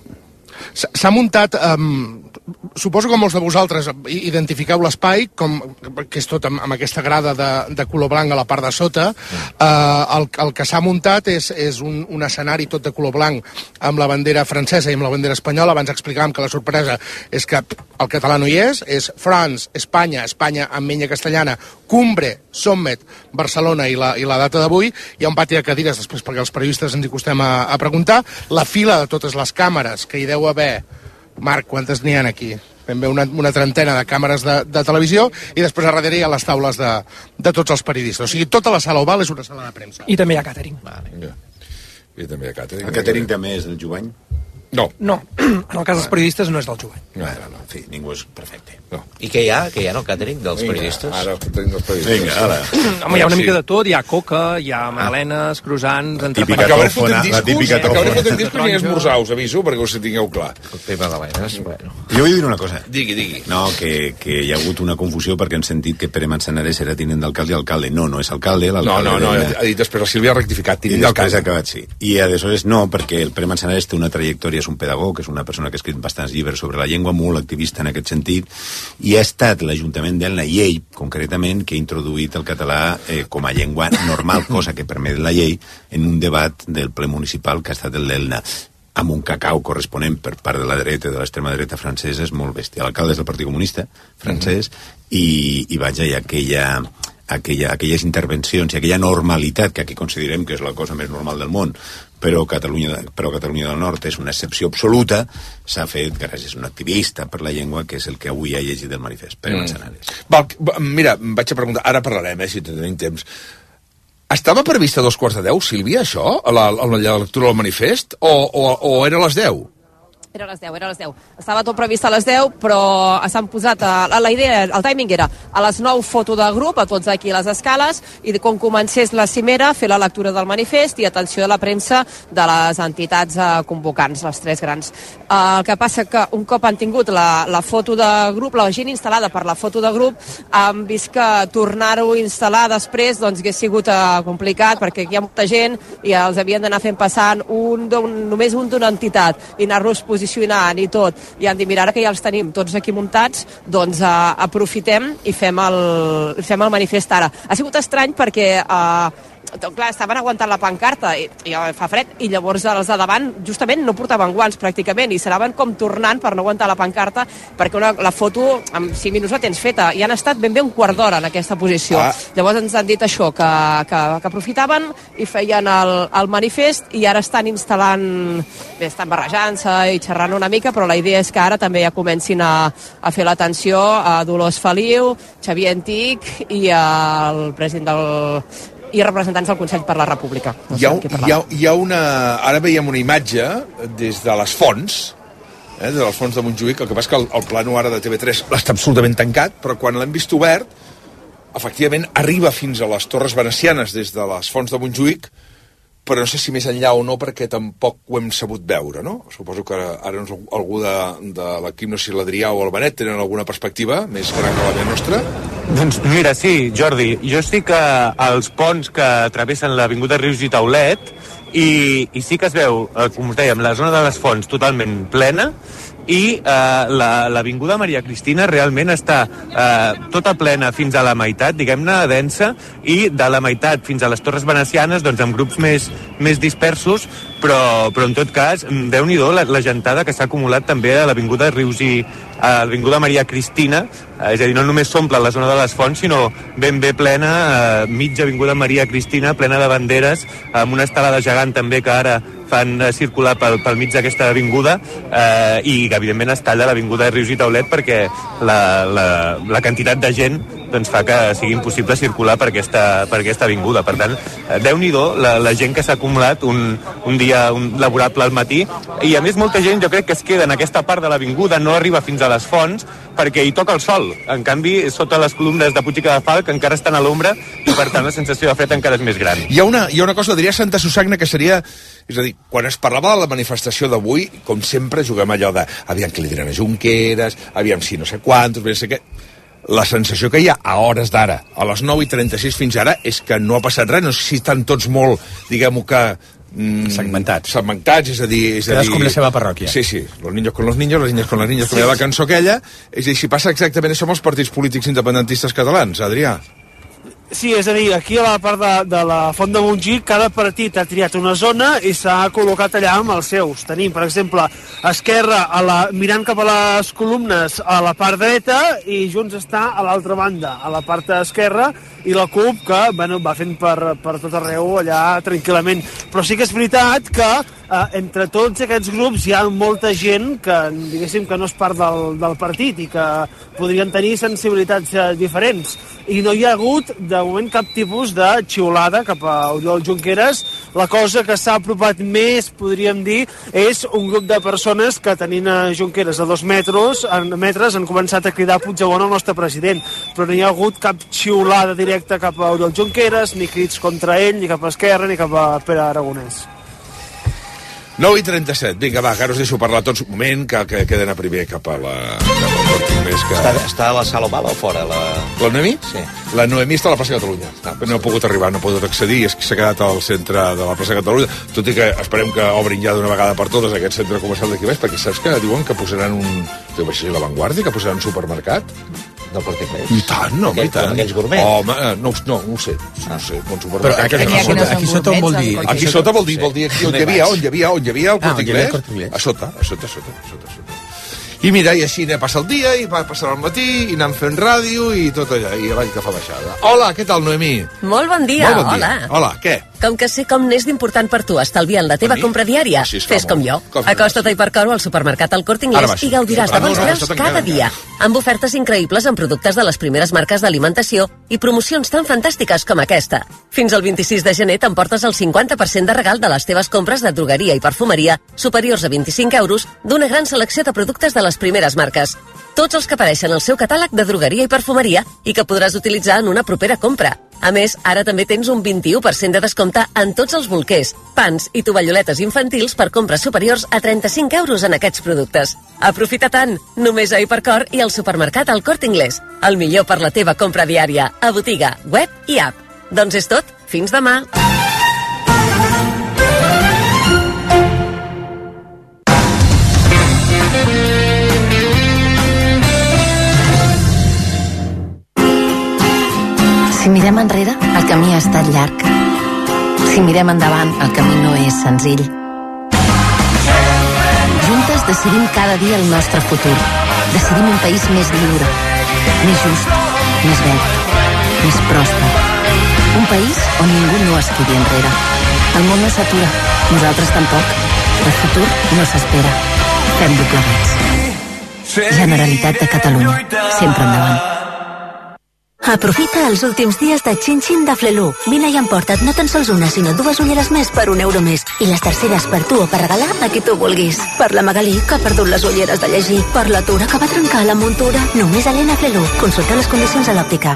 S'ha muntat, um, suposo que molts de vosaltres identifiqueu l'espai, com que és tot amb, amb aquesta grada de, de color blanc a la part de sota. Uh, el, el que s'ha muntat és, és un, un escenari tot de color blanc amb la bandera francesa i amb la bandera espanyola. Abans explicàvem que la sorpresa és que el català no hi és, és France, Espanya, Espanya amb menya castellana, Cumbre, Sommet, Barcelona i la, i la data d'avui. Hi ha un pati de cadires després perquè els periodistes ens hi acostem a, a preguntar. La fila de totes les càmeres que hi deu haver. Marc, quantes n'hi ha aquí? Ben bé una, una trentena de càmeres de, de televisió i després a darrere hi ha les taules de, de tots els periodistes. O sigui, tota la sala oval és una sala de premsa. I també hi ha càtering. Vale. I també hi ha càtering. El càtering també és del Jubany? No. No, en el cas dels periodistes no és del Jubany. No, no, no, en fi, ningú és perfecte. No. I què hi ha? Què hi ha en el càtering dels Vinga, periodistes? Ara el càtering dels periodistes. Vinga, ara. Home, hi ha una mica de tot, hi ha coca, hi ha magdalenes, croissants, típica acabaré tòfona, fotent la típica discos, acabaré tòfona. fotent discos ni esmorzar, us aviso, perquè us tingueu clar. Coca i magdalenes, bueno. Jo vull dir una cosa. Digui, digui. No, que, que hi ha hagut una confusió perquè han sentit que Pere Manzanares era tinent d'alcalde i alcalde. No, no és alcalde. No, no, no, ha dit després la Sílvia ha rectificat, tinent d'alcalde. I després ha acabat, sí. I aleshores no, perquè el Pere Manzanares té una trajectòria, és un pedagog, és una persona que ha escrit bastants llibres sobre la llengua, molt activista en aquest sentit, i ha estat l'Ajuntament de la llei, concretament, que ha introduït el català eh, com a llengua normal, cosa que permet la llei, en un debat del ple municipal que ha estat el d'Elna, amb un cacau corresponent per part de la dreta, de l'extrema dreta francesa, és molt bèstia. L'alcalde és del Partit Comunista francès, mm-hmm. i, i vaja, hi ha aquella... Aquella, aquelles intervencions i aquella normalitat que aquí considerem que és la cosa més normal del món, però Catalunya, però Catalunya del Nord és una excepció absoluta, s'ha fet gràcies a un activista per la llengua que és el que avui ha llegit el manifest, Pere Manzanares. Mm. Val, mira, vaig a preguntar, ara parlarem, eh, si tenim temps. Estava prevista a dos quarts de deu, Sílvia, això? A la, a la lectura del manifest? O, o, o era a les deu? Era a les deu, era a les deu. Estava tot previst a les deu, però s'han posat... A, la, la idea, el timing era a les nou foto de grup, a tots aquí a les escales, i quan comencés la cimera, fer la lectura del manifest i atenció de la premsa de les entitats eh, convocants, les tres grans. Eh, el que passa que un cop han tingut la, la foto de grup, la gent instal·lada per la foto de grup, han vist que tornar-ho a instal·lar després doncs, hauria sigut eh, complicat, perquè hi ha molta gent i els havien d'anar fent passant un, un, només un d'una entitat i anar-los posicionant i tot, i han dit, mira, ara que ja els tenim tots aquí muntats, doncs uh, aprofitem i fem el, fem el manifest ara. Ha sigut estrany perquè uh, clar, estaven aguantant la pancarta i, i fa fred, i llavors els de davant justament no portaven guants pràcticament i s'anaven com tornant per no aguantar la pancarta perquè una, la foto en cinc minuts la tens feta i han estat ben bé un quart d'hora en aquesta posició. Ah. Llavors ens han dit això, que, que, que aprofitaven i feien el, el manifest i ara estan instal·lant, bé, estan barrejant-se i xerrant una mica, però la idea és que ara també ja comencin a, a fer l'atenció a Dolors Feliu, Xavier Antic i el president del i representants del Consell per la República. No hi, ha, hi, ha, hi ha una... Ara veiem una imatge des de les fonts, eh, des de les fonts de Montjuïc, el que passa que el, el plano ara de T V tres està absolutament tancat, però quan l'hem vist obert, efectivament arriba fins a les Torres Venecianes des de les fonts de Montjuïc, però no sé si més enllà o no, perquè tampoc ho hem sabut veure, no? Suposo que ara algú de, de l'equip, no sé si l'Adrià o el Benet, tenen alguna perspectiva més gran que la nostra? Doncs mira, sí, Jordi, jo estic als ponts que travessen l'Avinguda Rius i Taulet i, i sí que es veu, com us dèiem, la zona de les fonts totalment plena i eh, l'Avinguda la, Maria Cristina realment està eh, tota plena fins a la meitat, diguem-ne, densa, i de la meitat fins a les Torres Venecianes, doncs amb grups més, més dispersos, però, però en tot cas, déu-n'hi-do la, la gentada que s'ha acumulat també a l'Avinguda Rius i a l'Avinguda Maria Cristina, eh, és a dir, no només s'omple la zona de les fonts, sinó ben bé plena, eh, mitja Avinguda Maria Cristina, plena de banderes, amb una estelada gegant també que ara fan eh, circular pel, pel mig d'aquesta avinguda eh, i que evidentment es talla l'Avinguda de Rius i Taulet perquè la, la, la quantitat de gent doncs, fa que sigui impossible circular per aquesta, per aquesta avinguda. Per tant, eh, déu-n'hi-do la, la gent que s'ha acumulat un, un dia un laborable al matí i a més molta gent jo crec que es queda en aquesta part de l'avinguda, no arriba fins a les fonts perquè hi toca el sol. En canvi, sota les columnes de Puig i Cadafalc encara estan a l'ombra i per tant la sensació de fred encara és més gran. Hi ha una, hi ha una cosa, diria Santa Susagna, que seria... És a dir, quan es parlava de la manifestació d'avui, com sempre juguem allò de aviam que li diran a Junqueras, aviam si no sé quantos, no sé què... La sensació que hi ha a hores d'ara, a les nou i trenta-sis fins ara, és que no ha passat res. No sé si estan tots molt, diguem-ho que... Mm, segmentats. Segmentats, és a dir... És a dir com la seva parròquia. Sí, sí, los niños con los niños, les niñas con les niñas, com sí. La cançó aquella. És a dir, si passa exactament això amb els partits polítics independentistes catalans, Adrià. Sí, és a dir, aquí a la part de, de la Font de Montjuïc, cada partit ha triat una zona i s'ha col·locat allà amb els seus. Tenim, per exemple, Esquerra a la, mirant cap a les columnes a la part dreta i Junts està a l'altra banda, a la part esquerra, i la CUP, que bueno, va fent per, per tot arreu allà tranquil·lament. Però sí que és veritat que eh, entre tots aquests grups hi ha molta gent que, diguéssim, que no és part del, del partit i que podrien tenir sensibilitats eh, diferents. I no hi ha hagut, de moment, cap tipus de xiulada cap a Oriol Junqueras. La cosa que s'ha apropat més, podríem dir, és un grup de persones que, tenint a Junqueras a dos metres, en metres han començat a cridar Puigdemont al nostre president. Però no hi ha hagut cap xiulada directa cap a Oriol Junqueras, ni crits contra ell, ni cap a Esquerra, ni cap a Pere Aragonès. nou i trenta-set, vinga, va, que ara us deixo parlar tots un moment, que, que, que he d'anar primer cap a la... Cap al més que... Està, està a la sala oval o fora? La, la Noemí? Sí. La Noemí està a la plaça Catalunya. No, no ha pogut arribar, no ha pogut accedir, és que s'ha quedat al centre de la plaça Catalunya, tot i que esperem que obrin ja d'una vegada per totes aquest centre comercial d'aquí més, perquè saps que diuen que posaran un... Deu ser la Vanguardia, que posaran un supermercat? Del Corte Inglés. I tant, no, i tant. Aquells gourmet. Home, no, no, no ho sé. No ho sé, bon supermercat. Però aquí, aquí, sota, aquí sota on vol dir? Aquí sota vol dir, vol dir aquí on hi havia, on hi havia, on hi havia el Corte Inglés. A sota, a sota, a sota, a sota, a sota. I mira, i així anem passa el dia, i va passar el matí, i anem fent ràdio, i tot allà, i avall que fa baixada. Hola, què tal, Noemí? Molt bon dia, Molt bon hola. Dia. Hola, què? com que sé com n'és d'important per tu estalviar en la teva compra diària. Fes com jo. Acosta't a Hipercor o al supermercat El Corte Inglés i gaudiràs de bons preus cada dia, amb ofertes increïbles en productes de les primeres marques d'alimentació i promocions tan fantàstiques com aquesta. Fins al vint-i-sis de gener t'emportes el cinquanta per cent de regal de les teves compres de drogueria i perfumeria superiors a vint-i-cinc euros d'una gran selecció de productes de les primeres marques. Tots els que apareixen al seu catàleg de drogueria i perfumeria i que podràs utilitzar en una propera compra. A més, ara també tens un vint-i-u per cent de descompte en tots els bolquers, pans i tovalloletes infantils per compres superiors a trenta-cinc euros en aquests productes. Aprofita tant! Només a Hipercor i al supermercat El Corte Inglés. El millor per la teva compra diària, a botiga, web i app. Doncs és tot. Fins demà! Si mirem enrere, el camí ha estat llarg. Si mirem endavant, el camí no és senzill. Juntes decidim cada dia el nostre futur. Decidim un país més lliure, més just, més verd, més pròsper. Un país on ningú no es quedi enrere. El món no s'atura, nosaltres tampoc. El futur no s'espera. Fem-ho plegats. Generalitat de Catalunya. Sempre endavant. Aprofita els últims dies de Xin Xin de Flelu. Vine i emporta't no tan sols una, sinó dues ulleres més per un euro més. I les terceres per tu o per regalar a qui tu vulguis. Per la Magalí, que ha perdut les ulleres de llegir. Per la Tura, que va trencar la muntura. Només a l'Ena Flelu. Consulta les condicions a l'òptica.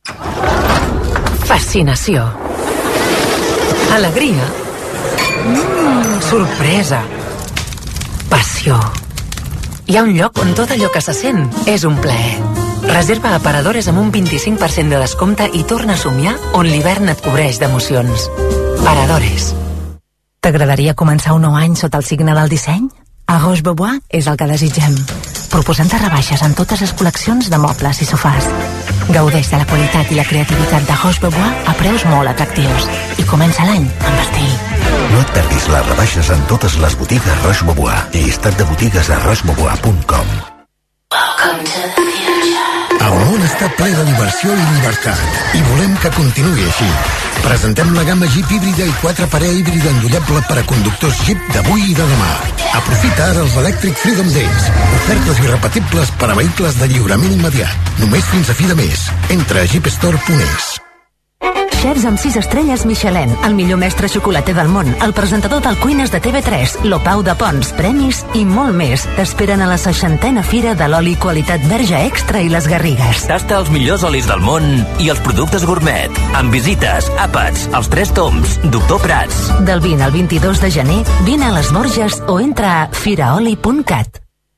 Fascinació. Alegria. Mm, sorpresa. Passió. Hi ha un lloc on tot allò que se sent és un plaer. Reserva a Paradores amb un vint-i-cinc per cent de descompte i torna a somiar on l'hivern et cobreix d'emocions. Paradores. T'agradaria començar un nou any sota el signe del disseny? A Roche-Beaubois és el que desitgem. Proposant-te rebaixes en totes les col·leccions de mobles i sofàs. Gaudeix de la qualitat i la creativitat de Roche-Beaubois a preus molt atractius. I comença l'any amb estil. No et perdis les rebaixes en totes les botigues Roche-Beaubois. Llistat de botigues a roche beaubois punt com. Welcome to the future. El món està ple de diversió i llibertat i volem que continuï així. Presentem la gamma Jeep híbrida i quatre parè híbrida endollable per a conductors Jeep d'avui i de demà. Aprofita ara els Electric Freedom Days. Ofertes irrepetibles per a vehicles de lliurament immediat. Només fins a fi de mes. Entra a jeep store punt es. Xefs amb sis estrelles Michelin, el millor mestre xocolater del món, el presentador del Cuines de T V tres, l'Opau de Pons, premis i molt més. T'esperen a la seixantena Fira de l'oli qualitat verge extra i les Garrigues. Tasta els millors olis del món i els productes gourmet. Amb visites, àpats, els Tres Tombs, Doctor Prats. Del vint al vint-i-dos de gener, vine a les Borges o entra a firaoli punt cat.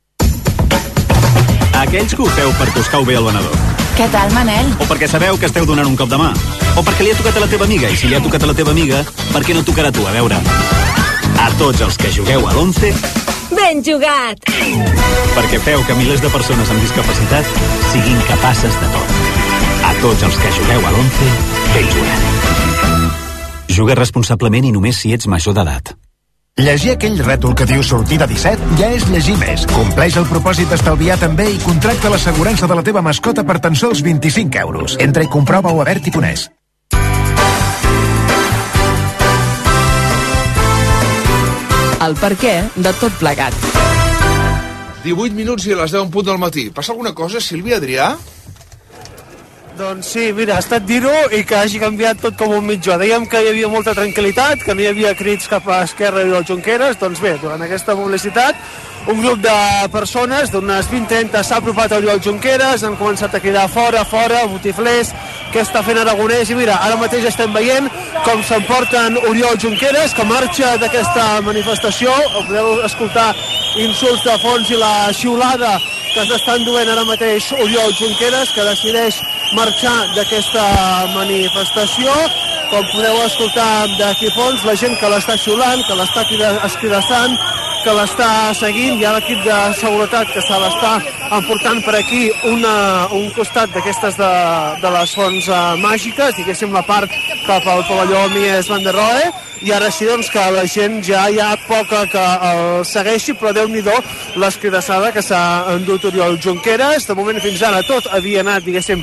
Aquells que ho feu perquè us cau bé el venedor. Què tal, Manel? O perquè sabeu que esteu donant un cop de mà. O perquè li ha tocat a la teva amiga, i si li ha tocat a la teva amiga, per què no tocarà tu? A veure. A tots els que jugueu a l'once... Ben jugat! Perquè feu que milers de persones amb discapacitat siguin capaces de tot. A tots els que jugueu a l'once, ben jugat. Juga responsablement i només si ets major d'edat. Llegir aquell rètol que diu sortida disset ja és llegir més. Compleix el propòsit d'estalviar també i contracta l'assegurança de la teva mascota per tan sols vint-i-cinc euros. Entra i comprova-ho a Berti punt es. El perquè de tot plegat. divuit minuts i a les deu en punt del matí. Passa alguna cosa, Sílvia, Adrià? Doncs sí, mira, ha estat dir-ho i que hagi canviat tot com un mitjó. Dèiem que hi havia molta tranquil·litat, que no hi havia crits cap a Esquerra i dels Junqueras. Doncs bé, durant aquesta publicitat, un grup de persones, d'unes vint trenta, s'ha apropat a Oriol Junqueras, han començat a cridar fora, fora, botiflers, què està fent Aragonès, i mira, ara mateix estem veient com s'emporten Oriol Junqueras, que marxa d'aquesta manifestació. Podeu escoltar insults de fons i la xiulada que s'estan duent ara mateix Oriol Junqueras, que decideix marxar d'aquesta manifestació. Com podeu escoltar d'aquí fons, la gent que l'està xiulant, que l'està escridassant, que l'està seguint. Hi ha l'equip de seguretat que se l'està emportant per aquí una, un costat d'aquestes de, de les fonts uh, màgiques, diguéssim la part cap al pavelló Mies van der Rohe, i ara sí doncs que la gent ja hi ha poca que el segueixi, però Déu-n'hi-do l'escridassada que s'ha endut Oriol Junqueras. De moment fins ara tot havia anat, diguéssim,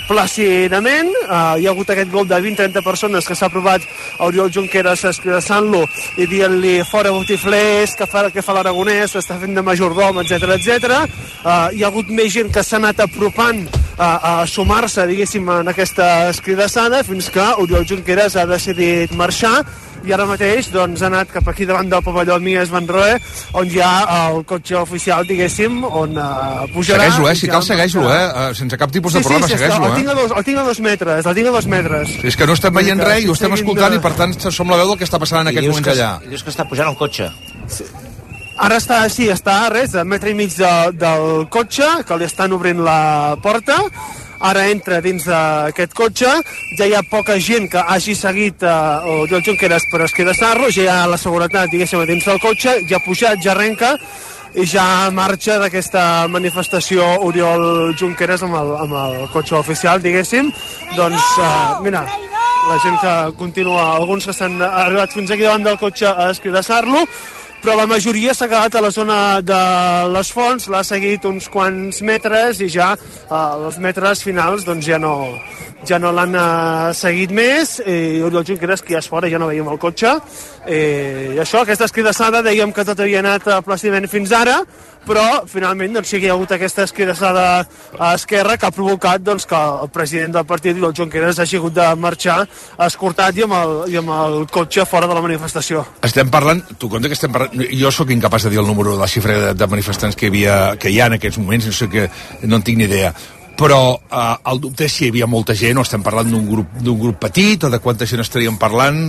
plàcidament. Uh, hi ha hagut aquest grup de vint a trenta persones que s'ha aprovat a Oriol Junqueras escridassant-lo i dient-li fora botiflers, que fa, que fa l'aragonès, està fent de majordom, etcètera, etcètera. Uh, hi ha hagut més gent que s'ha anat apropant a, a sumar-se, diguéssim, en aquesta escridassada, fins que Oriol Junqueras ha decidit marxar, i ara mateix doncs, ha anat cap aquí davant del pavelló Mies Van Rohe, on hi ha el cotxe oficial, diguéssim, on uh, pujarà... Segueix-lo, eh? Si cal, segueix-lo, eh? Sense cap tipus de sí, problema, sí, sí, segueix-lo, el tinc, eh? a dos, el tinc a dos metres, el tinc a dos metres. Sí, és que no estem veient res i ho estem escoltant i, per tant, som la veu del que està passant en aquests moments allà. I dius que està pujant el cotxe. Sí. Ara està, sí, està a res, a metre i mig de, del cotxe, que li estan obrint la porta. Ara entra dins d'aquest cotxe, ja hi ha poca gent que hagi seguit uh, Oriol Junqueras per esquidassar-lo, ja hi ha la seguretat, diguéssim, dins del cotxe, ja ha pujat, ja arrenca, i ja marxa d'aquesta manifestació Oriol Junqueras amb el, amb el cotxe oficial, diguéssim. Doncs, uh, mira, la gent que continua, alguns que s'han arribat fins aquí davant del cotxe a esquidassar-lo, però la majoria s'ha quedat a la zona de les fonts, l'ha seguit uns quants metres i ja eh, els metres finals doncs ja no, ja no l'han eh, seguit més, i Oriol Junqueras, que ja és fora, ja no veiem el cotxe. Eh, I això, aquesta esquidassada, dèiem que tot havia anat plàcidament fins ara, però finalment doncs, sí que hi ha hagut aquesta esquidassada a Esquerra que ha provocat doncs, que el president del partit, Oriol Junqueras, hagi hagut de marxar escortat i amb, el, i amb el cotxe fora de la manifestació. Estem parlant, tu compte que estem parlant, jo sóc incapaç de dir el número de la xifra de, de manifestants que hi havia, que hi ha en aquests moments, no sé que no en tinc ni idea, però eh, el dubte és si hi havia molta gent o estem parlant d'un grup, d'un grup petit o de quanta gent estaríem parlant,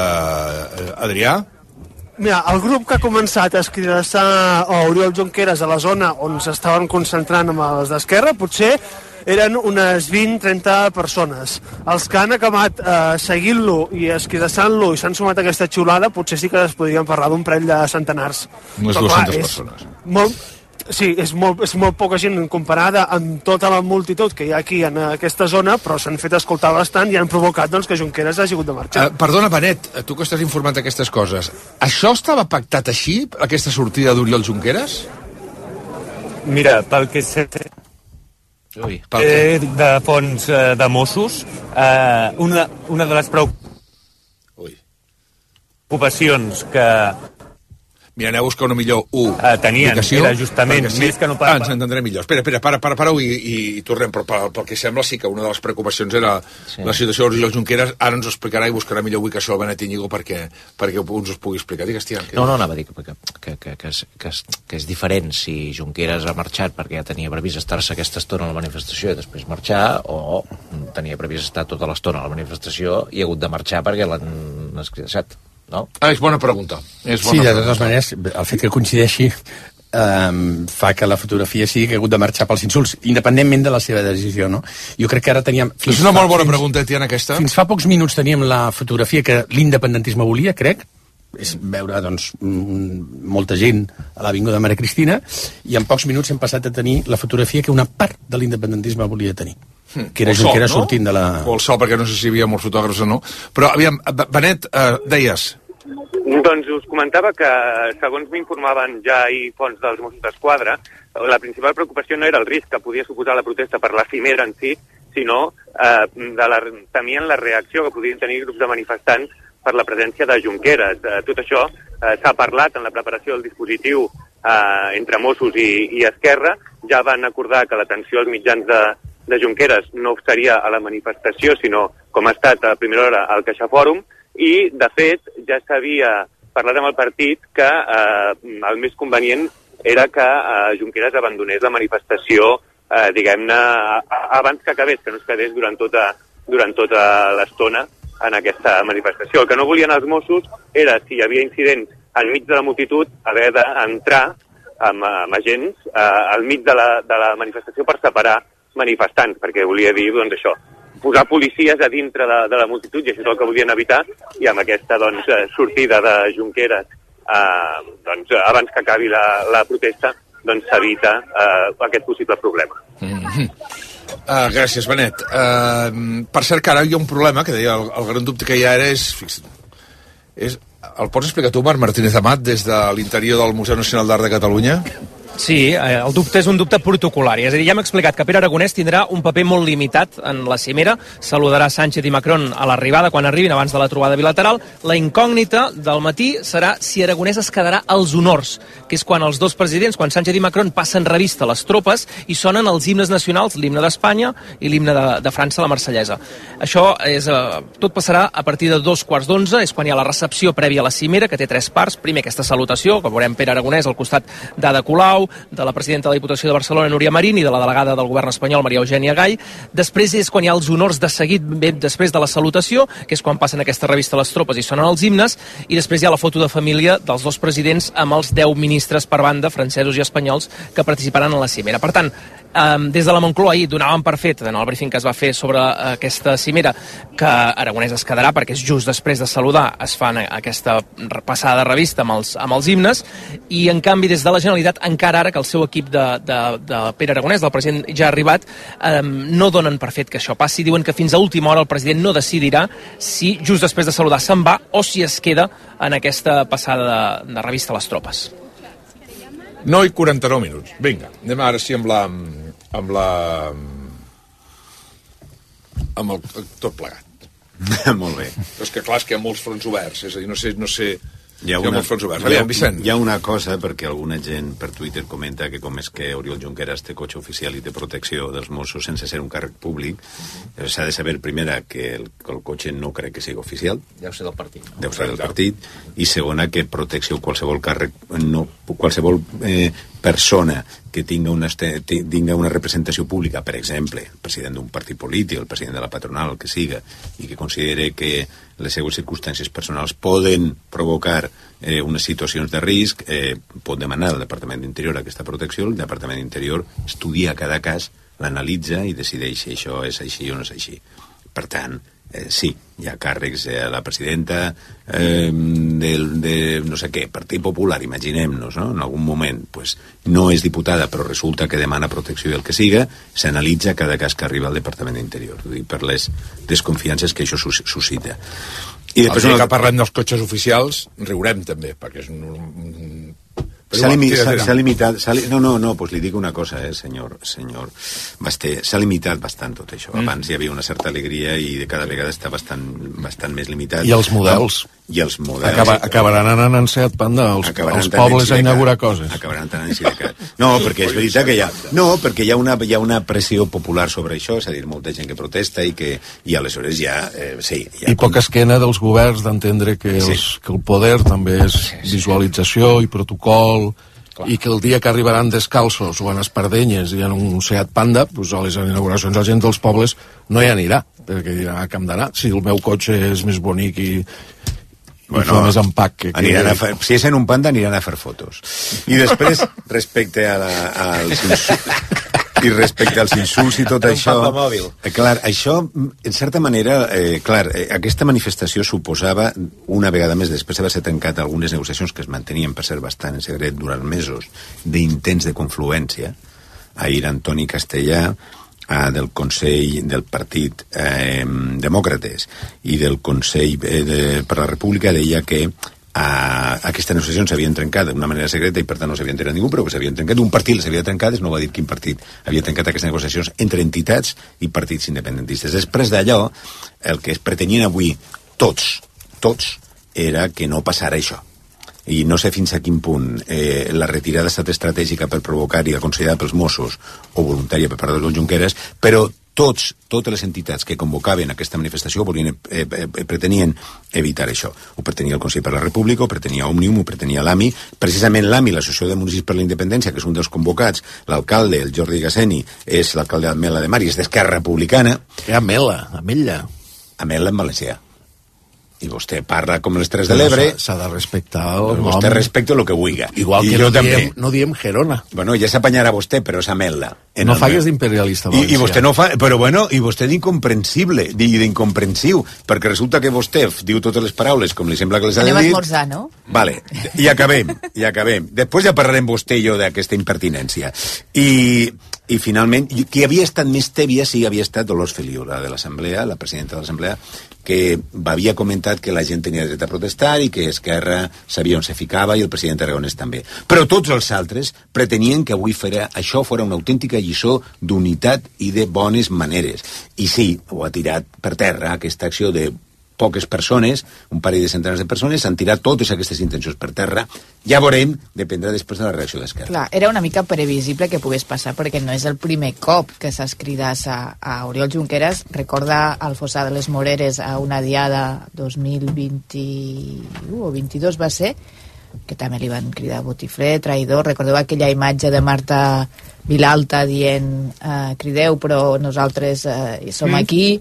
eh, Adrià? Mira, el grup que ha començat a escridassar a Oriol Junqueras a la zona on s'estaven concentrant amb els d'Esquerra, potser eren unes vint a trenta persones. Els que han acabat eh, seguint-lo i esquidassant-lo i s'han sumat a aquesta xiulada, potser sí que es podrien parlar d'un parell de centenars. Unes dues-centes persones. Molt, sí, és molt, és molt poca gent comparada amb tota la multitud que hi ha aquí en aquesta zona, però s'han fet escoltar bastant i han provocat doncs, que Junqueras hagi hagut de marxar. Uh, perdona, Benet, tu que estàs informant d'aquestes coses, això estava pactat així, aquesta sortida d'Oriol Junqueras? Mira, pel que sé... Ui, eh, de fons eh, de Mossos, eh, una, una de les preocupacions que... Mira, aneu a buscar una millor U. Uh, tenien, era justament, sí, més que no... Ah, ens entendrem millor. Espera, espera, para, para, para i, i, i tornem, però pel, pel que sembla sí que una de les preocupacions era sí. La situació d'Oriol Junqueras. Ara ens ho explicarà i buscarà millor ubicació al Benet Íñigo perquè, perquè ens us pugui explicar. Digues, tia. No, no, anava a dir que, que, que, que, que, és, que, és, que és diferent si Junqueras ha marxat perquè ja tenia previst estar-se aquesta estona a la manifestació i després marxar, o tenia previst estar tota l'estona a la manifestació i ha hagut de marxar perquè l'han escridassat. No? Ah, és bona pregunta. És bona sí, de pregunta. totes maneres, el fet que coincideixi um, fa que la fotografia sigui que ha hagut de marxar pels insults, independentment de la seva decisió, no? Jo crec que ara teníem... És una molt bona pregunta, Tiana, aquesta. Fins fa pocs minuts teníem la fotografia que l'independentisme volia, crec, és veure, doncs, molta gent a l'Avinguda Mare Cristina, i en pocs minuts hem passat a tenir la fotografia que una part de l'independentisme volia tenir. Que era Junqueras no? sortint de la... O el sol, perquè no sé si hi havia molts fotògrafs o no. Però, aviam, Benet, eh, deies... Doncs us comentava que, segons m'informaven ja ahir fonts dels Mossos d'Esquadra, la principal preocupació no era el risc que podia suposar la protesta per la cimera en si, sinó eh, de la, temien la reacció que podien tenir grups de manifestants per la presència de Junqueras. Eh, tot això eh, s'ha parlat en la preparació del dispositiu eh, entre Mossos i, i Esquerra. Ja van acordar que l'atenció als mitjans de, de Junqueras no seria a la manifestació, sinó com ha estat a primera hora al CaixaFòrum, i, de fet, ja s'havia parlat amb el partit que eh, el més convenient era que eh, Junqueras abandonés la manifestació, eh, diguem-ne, abans que acabés, que no es quedés durant tota, durant tota l'estona en aquesta manifestació. El que no volien els Mossos era, si hi havia incidents enmig de la multitud, haver d'entrar amb, amb agents eh, al mig de la, de la manifestació per separar manifestants, perquè volia dir, doncs, això, posar policies a dintre de, de la multitud, i això és el que volien evitar, i amb aquesta doncs, sortida de Junqueras eh, doncs, abans que acabi la, la protesta, doncs s'evita eh, aquest possible problema. Mm-hmm. uh, gràcies, Benet. Uh, per cert, que ara hi ha un problema, que deia el, el gran dubte que hi ha ara és... és el pots explicar tu, Marc Martínez Amat, des de l'interior del Museu Nacional d'Art de Catalunya? Sí, el dubte és un dubte protocolari. És a dir, ja hem explicat que Pere Aragonès tindrà un paper molt limitat en la cimera. Saludarà Sánchez i Macron a l'arribada, quan arribin, abans de la trobada bilateral. La incògnita del matí serà si Aragonès es quedarà als honors, que és quan els dos presidents, quan Sánchez i Macron passen revista a les tropes i sonen els himnes nacionals, l'himne d'Espanya i l'himne de, de França, la Marsellesa. Això és, eh, tot passarà a partir de dos quarts d'onze, és quan hi ha la recepció prèvia a la cimera, que té tres parts. Primer, aquesta salutació, que veurem Pere Aragonès al costat d'Ada Colau, de la presidenta de la Diputació de Barcelona, Núria Marín, i de la delegada del govern espanyol, Maria Eugènia Gall. Després és quan hi ha els honors de seguit, bé després de la salutació, que és quan passen aquesta revista a les tropes i sonen els himnes, i després hi ha la foto de família dels dos presidents amb els deu ministres per banda, francesos i espanyols, que participaran en la cimera. Per tant, Um, des de la Moncloa ahir donàvem per fet, en el briefing que es va fer sobre uh, aquesta cimera, que Aragonès es quedarà, perquè és just després de saludar es fan aquesta passada de revista amb els, amb els himnes, i en canvi des de la Generalitat, encara ara que el seu equip de, de, de Pere Aragonès, del president, ja ha arribat, um, no donen per fet que això passi. Diuen que fins a última hora el president no decidirà si just després de saludar se'n va o si es queda en aquesta passada de, de revista a les tropes. nou i quaranta-nou minuts. Vinga, anem ara sí amb la... amb la... amb el... tot plegat. Molt bé. Però és que clar, és que hi ha molts fronts oberts, és a dir, no sé... No sé... Hi ha, hi ha una, molts fronts oberts. Aviam, Vicent. Hi ha una cosa, perquè alguna gent per Twitter comenta que com és que Oriol Junqueras té cotxe oficial i té protecció dels Mossos sense ser un càrrec públic, uh-huh. S'ha de saber, primera, que el, que el cotxe no crec que sigui oficial. Deu ser del partit. Deu ser del partit. I segona, que protecció qualsevol càrrec, no, qualsevol eh, persona que tinga una, tinga una representació pública, per exemple, el president d'un partit polític, el president de la patronal, el que siga, i que considere que les seues circumstàncies personals poden provocar eh, unes situacions de risc, eh, pot demanar al Departament d'Interior aquesta protecció. El Departament d'Interior estudia cada cas, l'analitza i decideix si això és així o no és així. Per tant, eh, sí, hi ha càrrecs a la presidenta eh, del, de no sé què, Partit Popular, imaginem-nos, no? En algun moment pues, no és diputada però resulta que demana protecció i el que siga, s'analitza cada cas que arriba al Departament d'Interior, per les desconfiances que això suscita. I després, el dia que parlem dels cotxes oficials riurem també, perquè és un... un... S'ha limitat, s'ha limitat s'ha li... no, no, no, doncs li dic una cosa, eh, senyor, senyor Basté, s'ha limitat bastant tot això. Mm. Abans hi havia una certa alegria i de cada vegada està bastant, bastant més limitat. I els models? I els models... Acaba, acabaran anant en Seat Panda als, als pobles a inaugurar coses. Acabaran anant en Sidecar. No, perquè és veritat que hi ha... No, perquè hi ha una, hi ha una pressió popular sobre això, és a dir, molta gent que protesta i que i aleshores ja... Eh, sí, ja I poca esquena dels governs d'entendre que, els, sí. que el poder també és visualització i protocol. Clar. I que el dia que arribaran descalços o en espardenyes i en un Seat Panda, pues a les inauguracions la gent dels pobles no hi anirà, perquè dirà a Camp d'Anar, si el meu cotxe és més bonic i, bueno, i fa més empac que... que... A fer, si és en un Panda aniran a fer fotos. I després, respecte a la, als insults... I respecte als insults i tot això... Eh, clar, això, en certa manera, eh, clar, eh, aquesta manifestació suposava, una vegada més, després d'haver-se tancat algunes negociacions que es mantenien, per ser bastant en secret, durant mesos, d'intents de confluència. Ahir Antoni Castellà, eh, del Consell del Partit eh, Demòcrates i del Consell eh, de, per la República, deia que a aquestes negociacions s'havien trencat d'una manera secreta i per tant no s'havien trencat ningú, però que s'havien trencat, un partit les havia trencades, no va dir quin partit havia trencat aquestes negociacions entre entitats i partits independentistes. Després d'allò, el que es pretenien avui tots, tots, era que no passara això. I no sé fins a quin punt eh, la retirada ha estat estratègica per provocar i aconsellada pels Mossos o voluntària per part dels Junqueras, però tots, totes les entitats que convocaven aquesta manifestació volien, eh, eh, pretenien evitar això. Ho pretenia el Consell per la República, ho pretenia Òmnium, ho pretenia l'A M I. Precisament l'A M I, l'Associació de Municipis per la Independència, que és un dels convocats, l'alcalde, el Jordi Gasseni, és l'alcalde d'Ametlla de Mar i és d'Esquerra Republicana. Que Ametlla, Ametlla. Ametlla en valencià. I vostè parla com les Tres de l'Ebre. S'ha de respectar el nom. Vostè respecta el que vulga. Igual que I no, jo diem, no diem Gerona. Bueno, ja s'apanyarà vostè, però és Ametlla. No faigues d'imperialista valencià. I, I vostè no fa... Però bueno, i vostè d'incomprensible, d'incomprensiu, perquè resulta que vostè diu totes les paraules com li sembla que les ha de dir. Anem a esmorzar, no? Vale, i acabem, i acabem. Després ja parlarem vostè i jo d'aquesta impertinència. I I finalment, qui havia estat més tèbia sí havia estat Dolors Feliu, la de l'Assemblea, la presidenta de l'Assemblea, que havia comentat que la gent tenia dret a protestar i que Esquerra sabia on se ficava i el president Aragonès també. Però tots els altres pretenien que avui fera, això fora una autèntica lliçó d'unitat i de bones maneres. I sí, ho ha tirat per terra, aquesta acció de poques persones, un parell de centenars de persones, han tirat totes aquestes intencions per terra. Ja veurem, dependrà després de la reacció d'Esquerra. Clar, era una mica previsible que pogués passar, perquè no és el primer cop que s'escridàs a, a Oriol Junqueras. Recorda al Fossar de les Moreres a una diada dos mil vint-i-u o vint-i-dos va ser, que també li van cridar botifler, traïdor. Recordeu aquella imatge de Marta Vilalta dient eh, crideu però nosaltres eh, som aquí.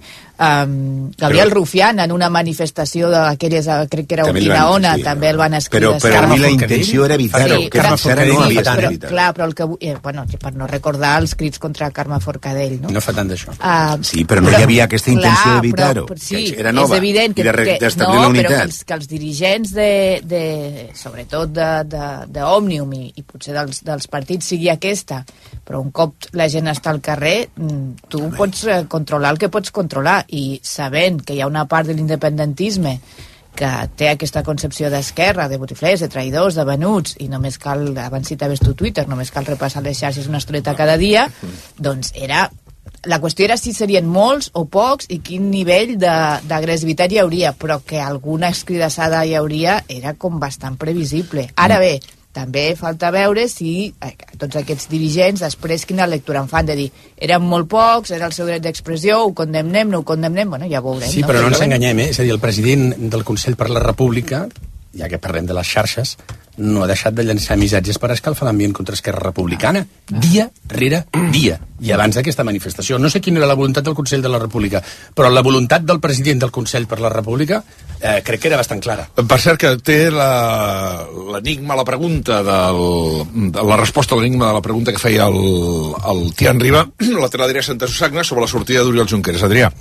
Um, Gabriel però, Rufián en una manifestació d'aquelles, crec que era Urquinaona, sí, també el van escriure. Però per a mi la intenció era evitar-ho, sí, que Carme no havia estat evitat. Clar, però el que, eh, bueno, per no recordar els crits contra Carme Forcadell, no? No fa tant d'això. Uh, sí, però no però, hi havia aquesta intenció d'evitar-ho. Sí, era nova, és evident que, que, que, no, la unitat. Però que els, que els dirigents de, de sobretot d'Òmnium i, i potser dels, dels partits sigui aquesta, però un cop la gent està al carrer, tu pots controlar el que pots controlar, i sabent que hi ha una part de l'independentisme que té aquesta concepció d'esquerra, de botiflers, de traïdors, de venuts, i només cal, abans citaves tu Twitter, només cal repassar les xarxes una estoneta cada dia, doncs era... La qüestió era si serien molts o pocs i quin nivell d'agressivitat hi hauria, però que alguna escridassada hi hauria era com bastant previsible. Ara bé, també falta veure si eh, tots aquests dirigents després quina lectura en fan, de dir, eren molt pocs, era el seu dret d'expressió, ho condemnem, no ho condemnem, bueno, ja ho veurem. Sí, no? Però no ens enganyem, eh? És a dir, el president del Consell per la República, ja que parlem de les xarxes, no ha deixat de llançar missatges per escalfar l'ambient contra Esquerra Republicana, dia rere dia, i abans d'aquesta manifestació. No sé quina era la voluntat del Consell de la República, però la voluntat del president del Consell per la República eh, crec que era bastant clara. Per cert, que té l'enigma, la, la pregunta, del, de la resposta a l'enigma de la pregunta que feia el, el Tian Riba, la té l'Adrià Santa Susagna, sobre la sortida d'Oriol Junqueras. Adrià.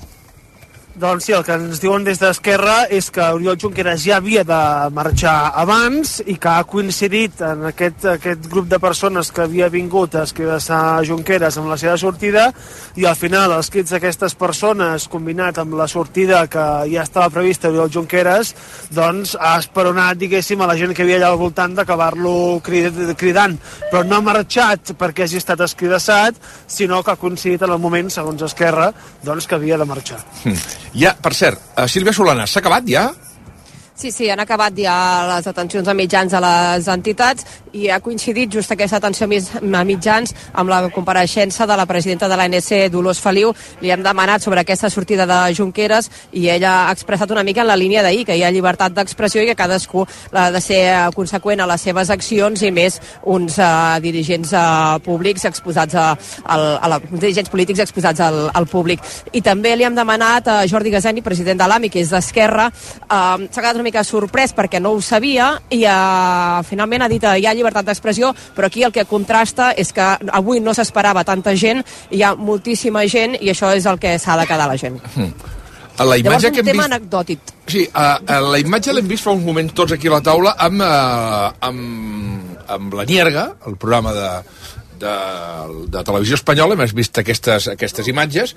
Doncs sí, el que ens diuen des d'Esquerra és que Oriol Junqueras ja havia de marxar abans i que ha coincidit en aquest, aquest grup de persones que havia vingut a escriure-se a Junqueras amb la seva sortida, i al final els crits d'aquestes persones combinat amb la sortida que ja estava prevista Oriol Junqueras, doncs ha esperonat, diguéssim, a la gent que havia allà al voltant d'acabar-lo cridant, però no ha marxat perquè hagi estat escridassat, sinó que ha coincidit en el moment, segons Esquerra, doncs que havia de marxar. Mm. Ja, per cert, uh, Sílvia Solana, s'ha acabat ja? Sí, sí, han acabat ja les atencions a mitjans a les entitats i ha coincidit just aquesta atenció a mitjans amb la compareixença de la presidenta de l'A N C, Dolors Feliu. Li hem demanat sobre aquesta sortida de Junqueras i ella ha expressat una mica en la línia d'ahir, que hi ha llibertat d'expressió i que cadascú ha de ser conseqüent a les seves accions, i més uns uh, dirigents uh, públics exposats a, a, a la, dirigents polítics exposats al, al públic. I també li hem demanat a Jordi Gaseni, president de l'A M I, que és d'Esquerra, uh, s'ha quedat una mica sorprès perquè no ho sabia i uh, finalment ha dit que hi ha llibertat d'expressió, però aquí el que contrasta és que avui no s'esperava tanta gent, hi ha moltíssima gent i això és el que s'ha de quedar la gent. Mm. A la imatge Llavors, un que hem tema vist... anecdòtic. Sí, a, a la imatge l'hem vist fa uns moments tots aquí a la taula amb, uh, amb, amb la Nierga, el programa de, de, de televisió espanyola, hem vist aquestes, aquestes imatges.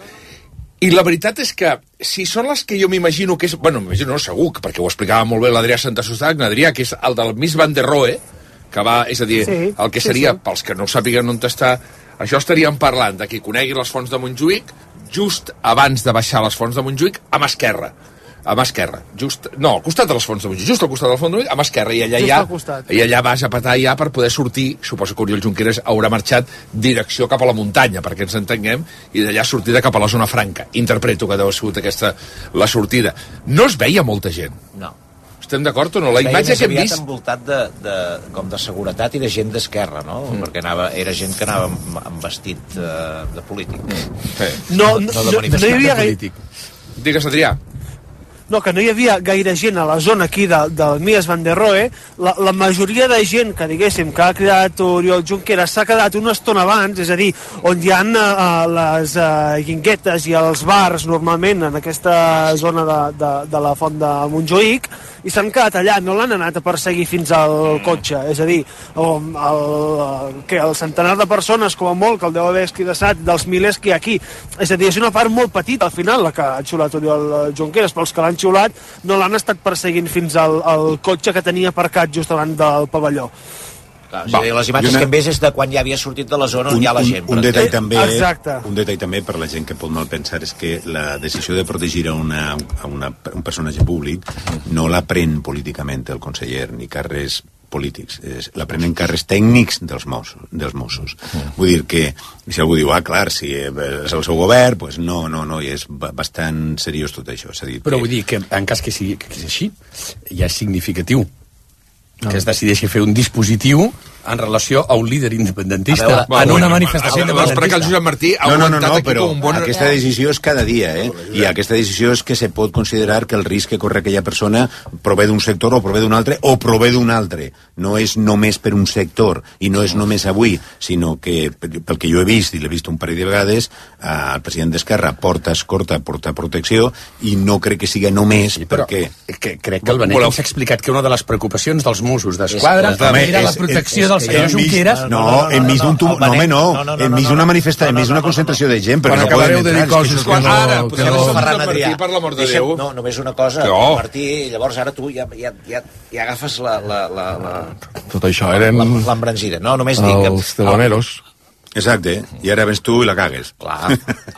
I la veritat és que, si són les que jo m'imagino que és... Bueno, m'imagino, no, segur, perquè ho explicava molt bé l'Adrià Santa Susagna, Adrià, que és el del Miss Van der Rohe, que va, és a dir, sí, el que seria, sí, sí. Pels que no sàpiguen on està, això estaríem parlant de qui conegui les fonts de Montjuïc, just abans de baixar les fonts de Montjuïc, a mà esquerra. A mà esquerra. Just, no, al costat de les fonts de Montjuïc, just al costat de les fonts de Montjuïc, a mà esquerra, i allà, ja, i allà vas a petar ja per poder sortir. Suposo que Oriol Junqueras haurà marxat direcció cap a la muntanya, perquè ens entenguem, i d'allà sortida cap a la zona franca. Interpreto que deu haver sigut aquesta la sortida. No es veia molta gent. No. Estem d'acord o no? La imatge que hem vist... envoltat de, de, com de seguretat i de gent d'esquerra, no? Mm. Perquè anava, era gent que anava amb, amb vestit uh, de polític. Mm. Sí. No, no, no, no, no hi havia gaire... Digues, Adrià. No, que no hi havia gaire gent a la zona aquí de, del Mies van der Rohe. La, la majoria de gent que, diguéssim, que ha cridat Oriol Junqueras s'ha quedat una estona abans, és a dir, on hi ha uh, les uh, guinguetes i els bars normalment en aquesta zona de, de, de la font de Montjuïc, i s'han quedat allà, no l'han anat a perseguir fins al cotxe, és a dir, el, el, que el centenar de persones, com a molt, que el deu haver esquidassat, dels milers que hi ha aquí, és a dir, és una part molt petita, al final, la que ha xiulat Oriol Junqueras, però els que l'han xiulat no l'han estat perseguint fins al, al cotxe que tenia aparcat just davant del pavelló. Clar, va, les imatges una... que em ves és de quan ja havia sortit de la zona on un, hi ha la gent. Un, un, detall també, Exacte. un detall també per la gent que pot mal pensar és que la decisió de protegir a, una, a una, un personatge públic no la pren políticament el conseller ni càrrecs polítics, és, la prenen càrrecs tècnics dels Mossos. Dels Mossos. Mm. Vull dir que, si algú diu, ah, clar, si és el seu govern, pues no, no, no, i és bastant seriós tot això. És a dir, Però que... vull dir que, en cas que sigui, que sigui així, ja és significatiu que es decideixi fer un dispositiu en relació a un líder independentista veure, en bueno, una bueno, manifestació bueno, independentista. bueno, el Josep Martí ha no, no, no, no, aquí però un bon... aquesta decisió és cada dia, eh? I aquesta decisió és que se pot considerar que el risc que corre aquella persona prové d'un sector o prové d'un altre o prové d'un altre. No és només per un sector i no és només avui, sinó que, pel que jo he vist, i l'he vist un parell de vegades, el president d'Esquerra porta escorta, porta protecció, i no crec que siga només sí, perquè... Que, crec que el Benet ens ha explicat que una de les preocupacions dels Mossos d'Esquadra era la protecció del senyor Junqueras. No, enmig d'un tumult, no, home, no, enmig d'una manifestació, enmig d'una concentració de gent, però no poden entrar. Coses que no... Ara, que no... Ferran Martí, per l'amor de Déu. No, només una cosa, no. Martí, llavors ara tu ja, ja, ja, ja agafes la... la, la, la... Tot això eren... L'embranzida. No, només dic que... Els teloneros. Exacte, i ara vens tu i la cagues. Clar,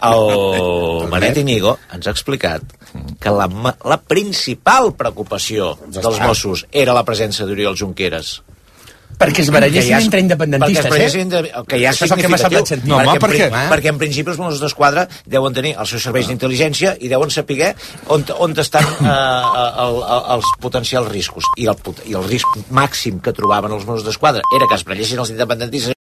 el Benet Iñigo ens ha explicat que la, la principal preocupació dels Mossos era la presència d'Oriol Junqueras. Perquè es barallessin ja, entre independentistes, perquè eh? Que ja és significatiu. No, perquè, home, per què? En, perquè en principi els Mossos d'Esquadra deuen tenir els seus serveis d'intel·ligència i deuen saber on, on estan eh, el, el, els potencials riscos. I el, I el risc màxim que trobaven els Mossos d'Esquadra era que es barallessin els independentistes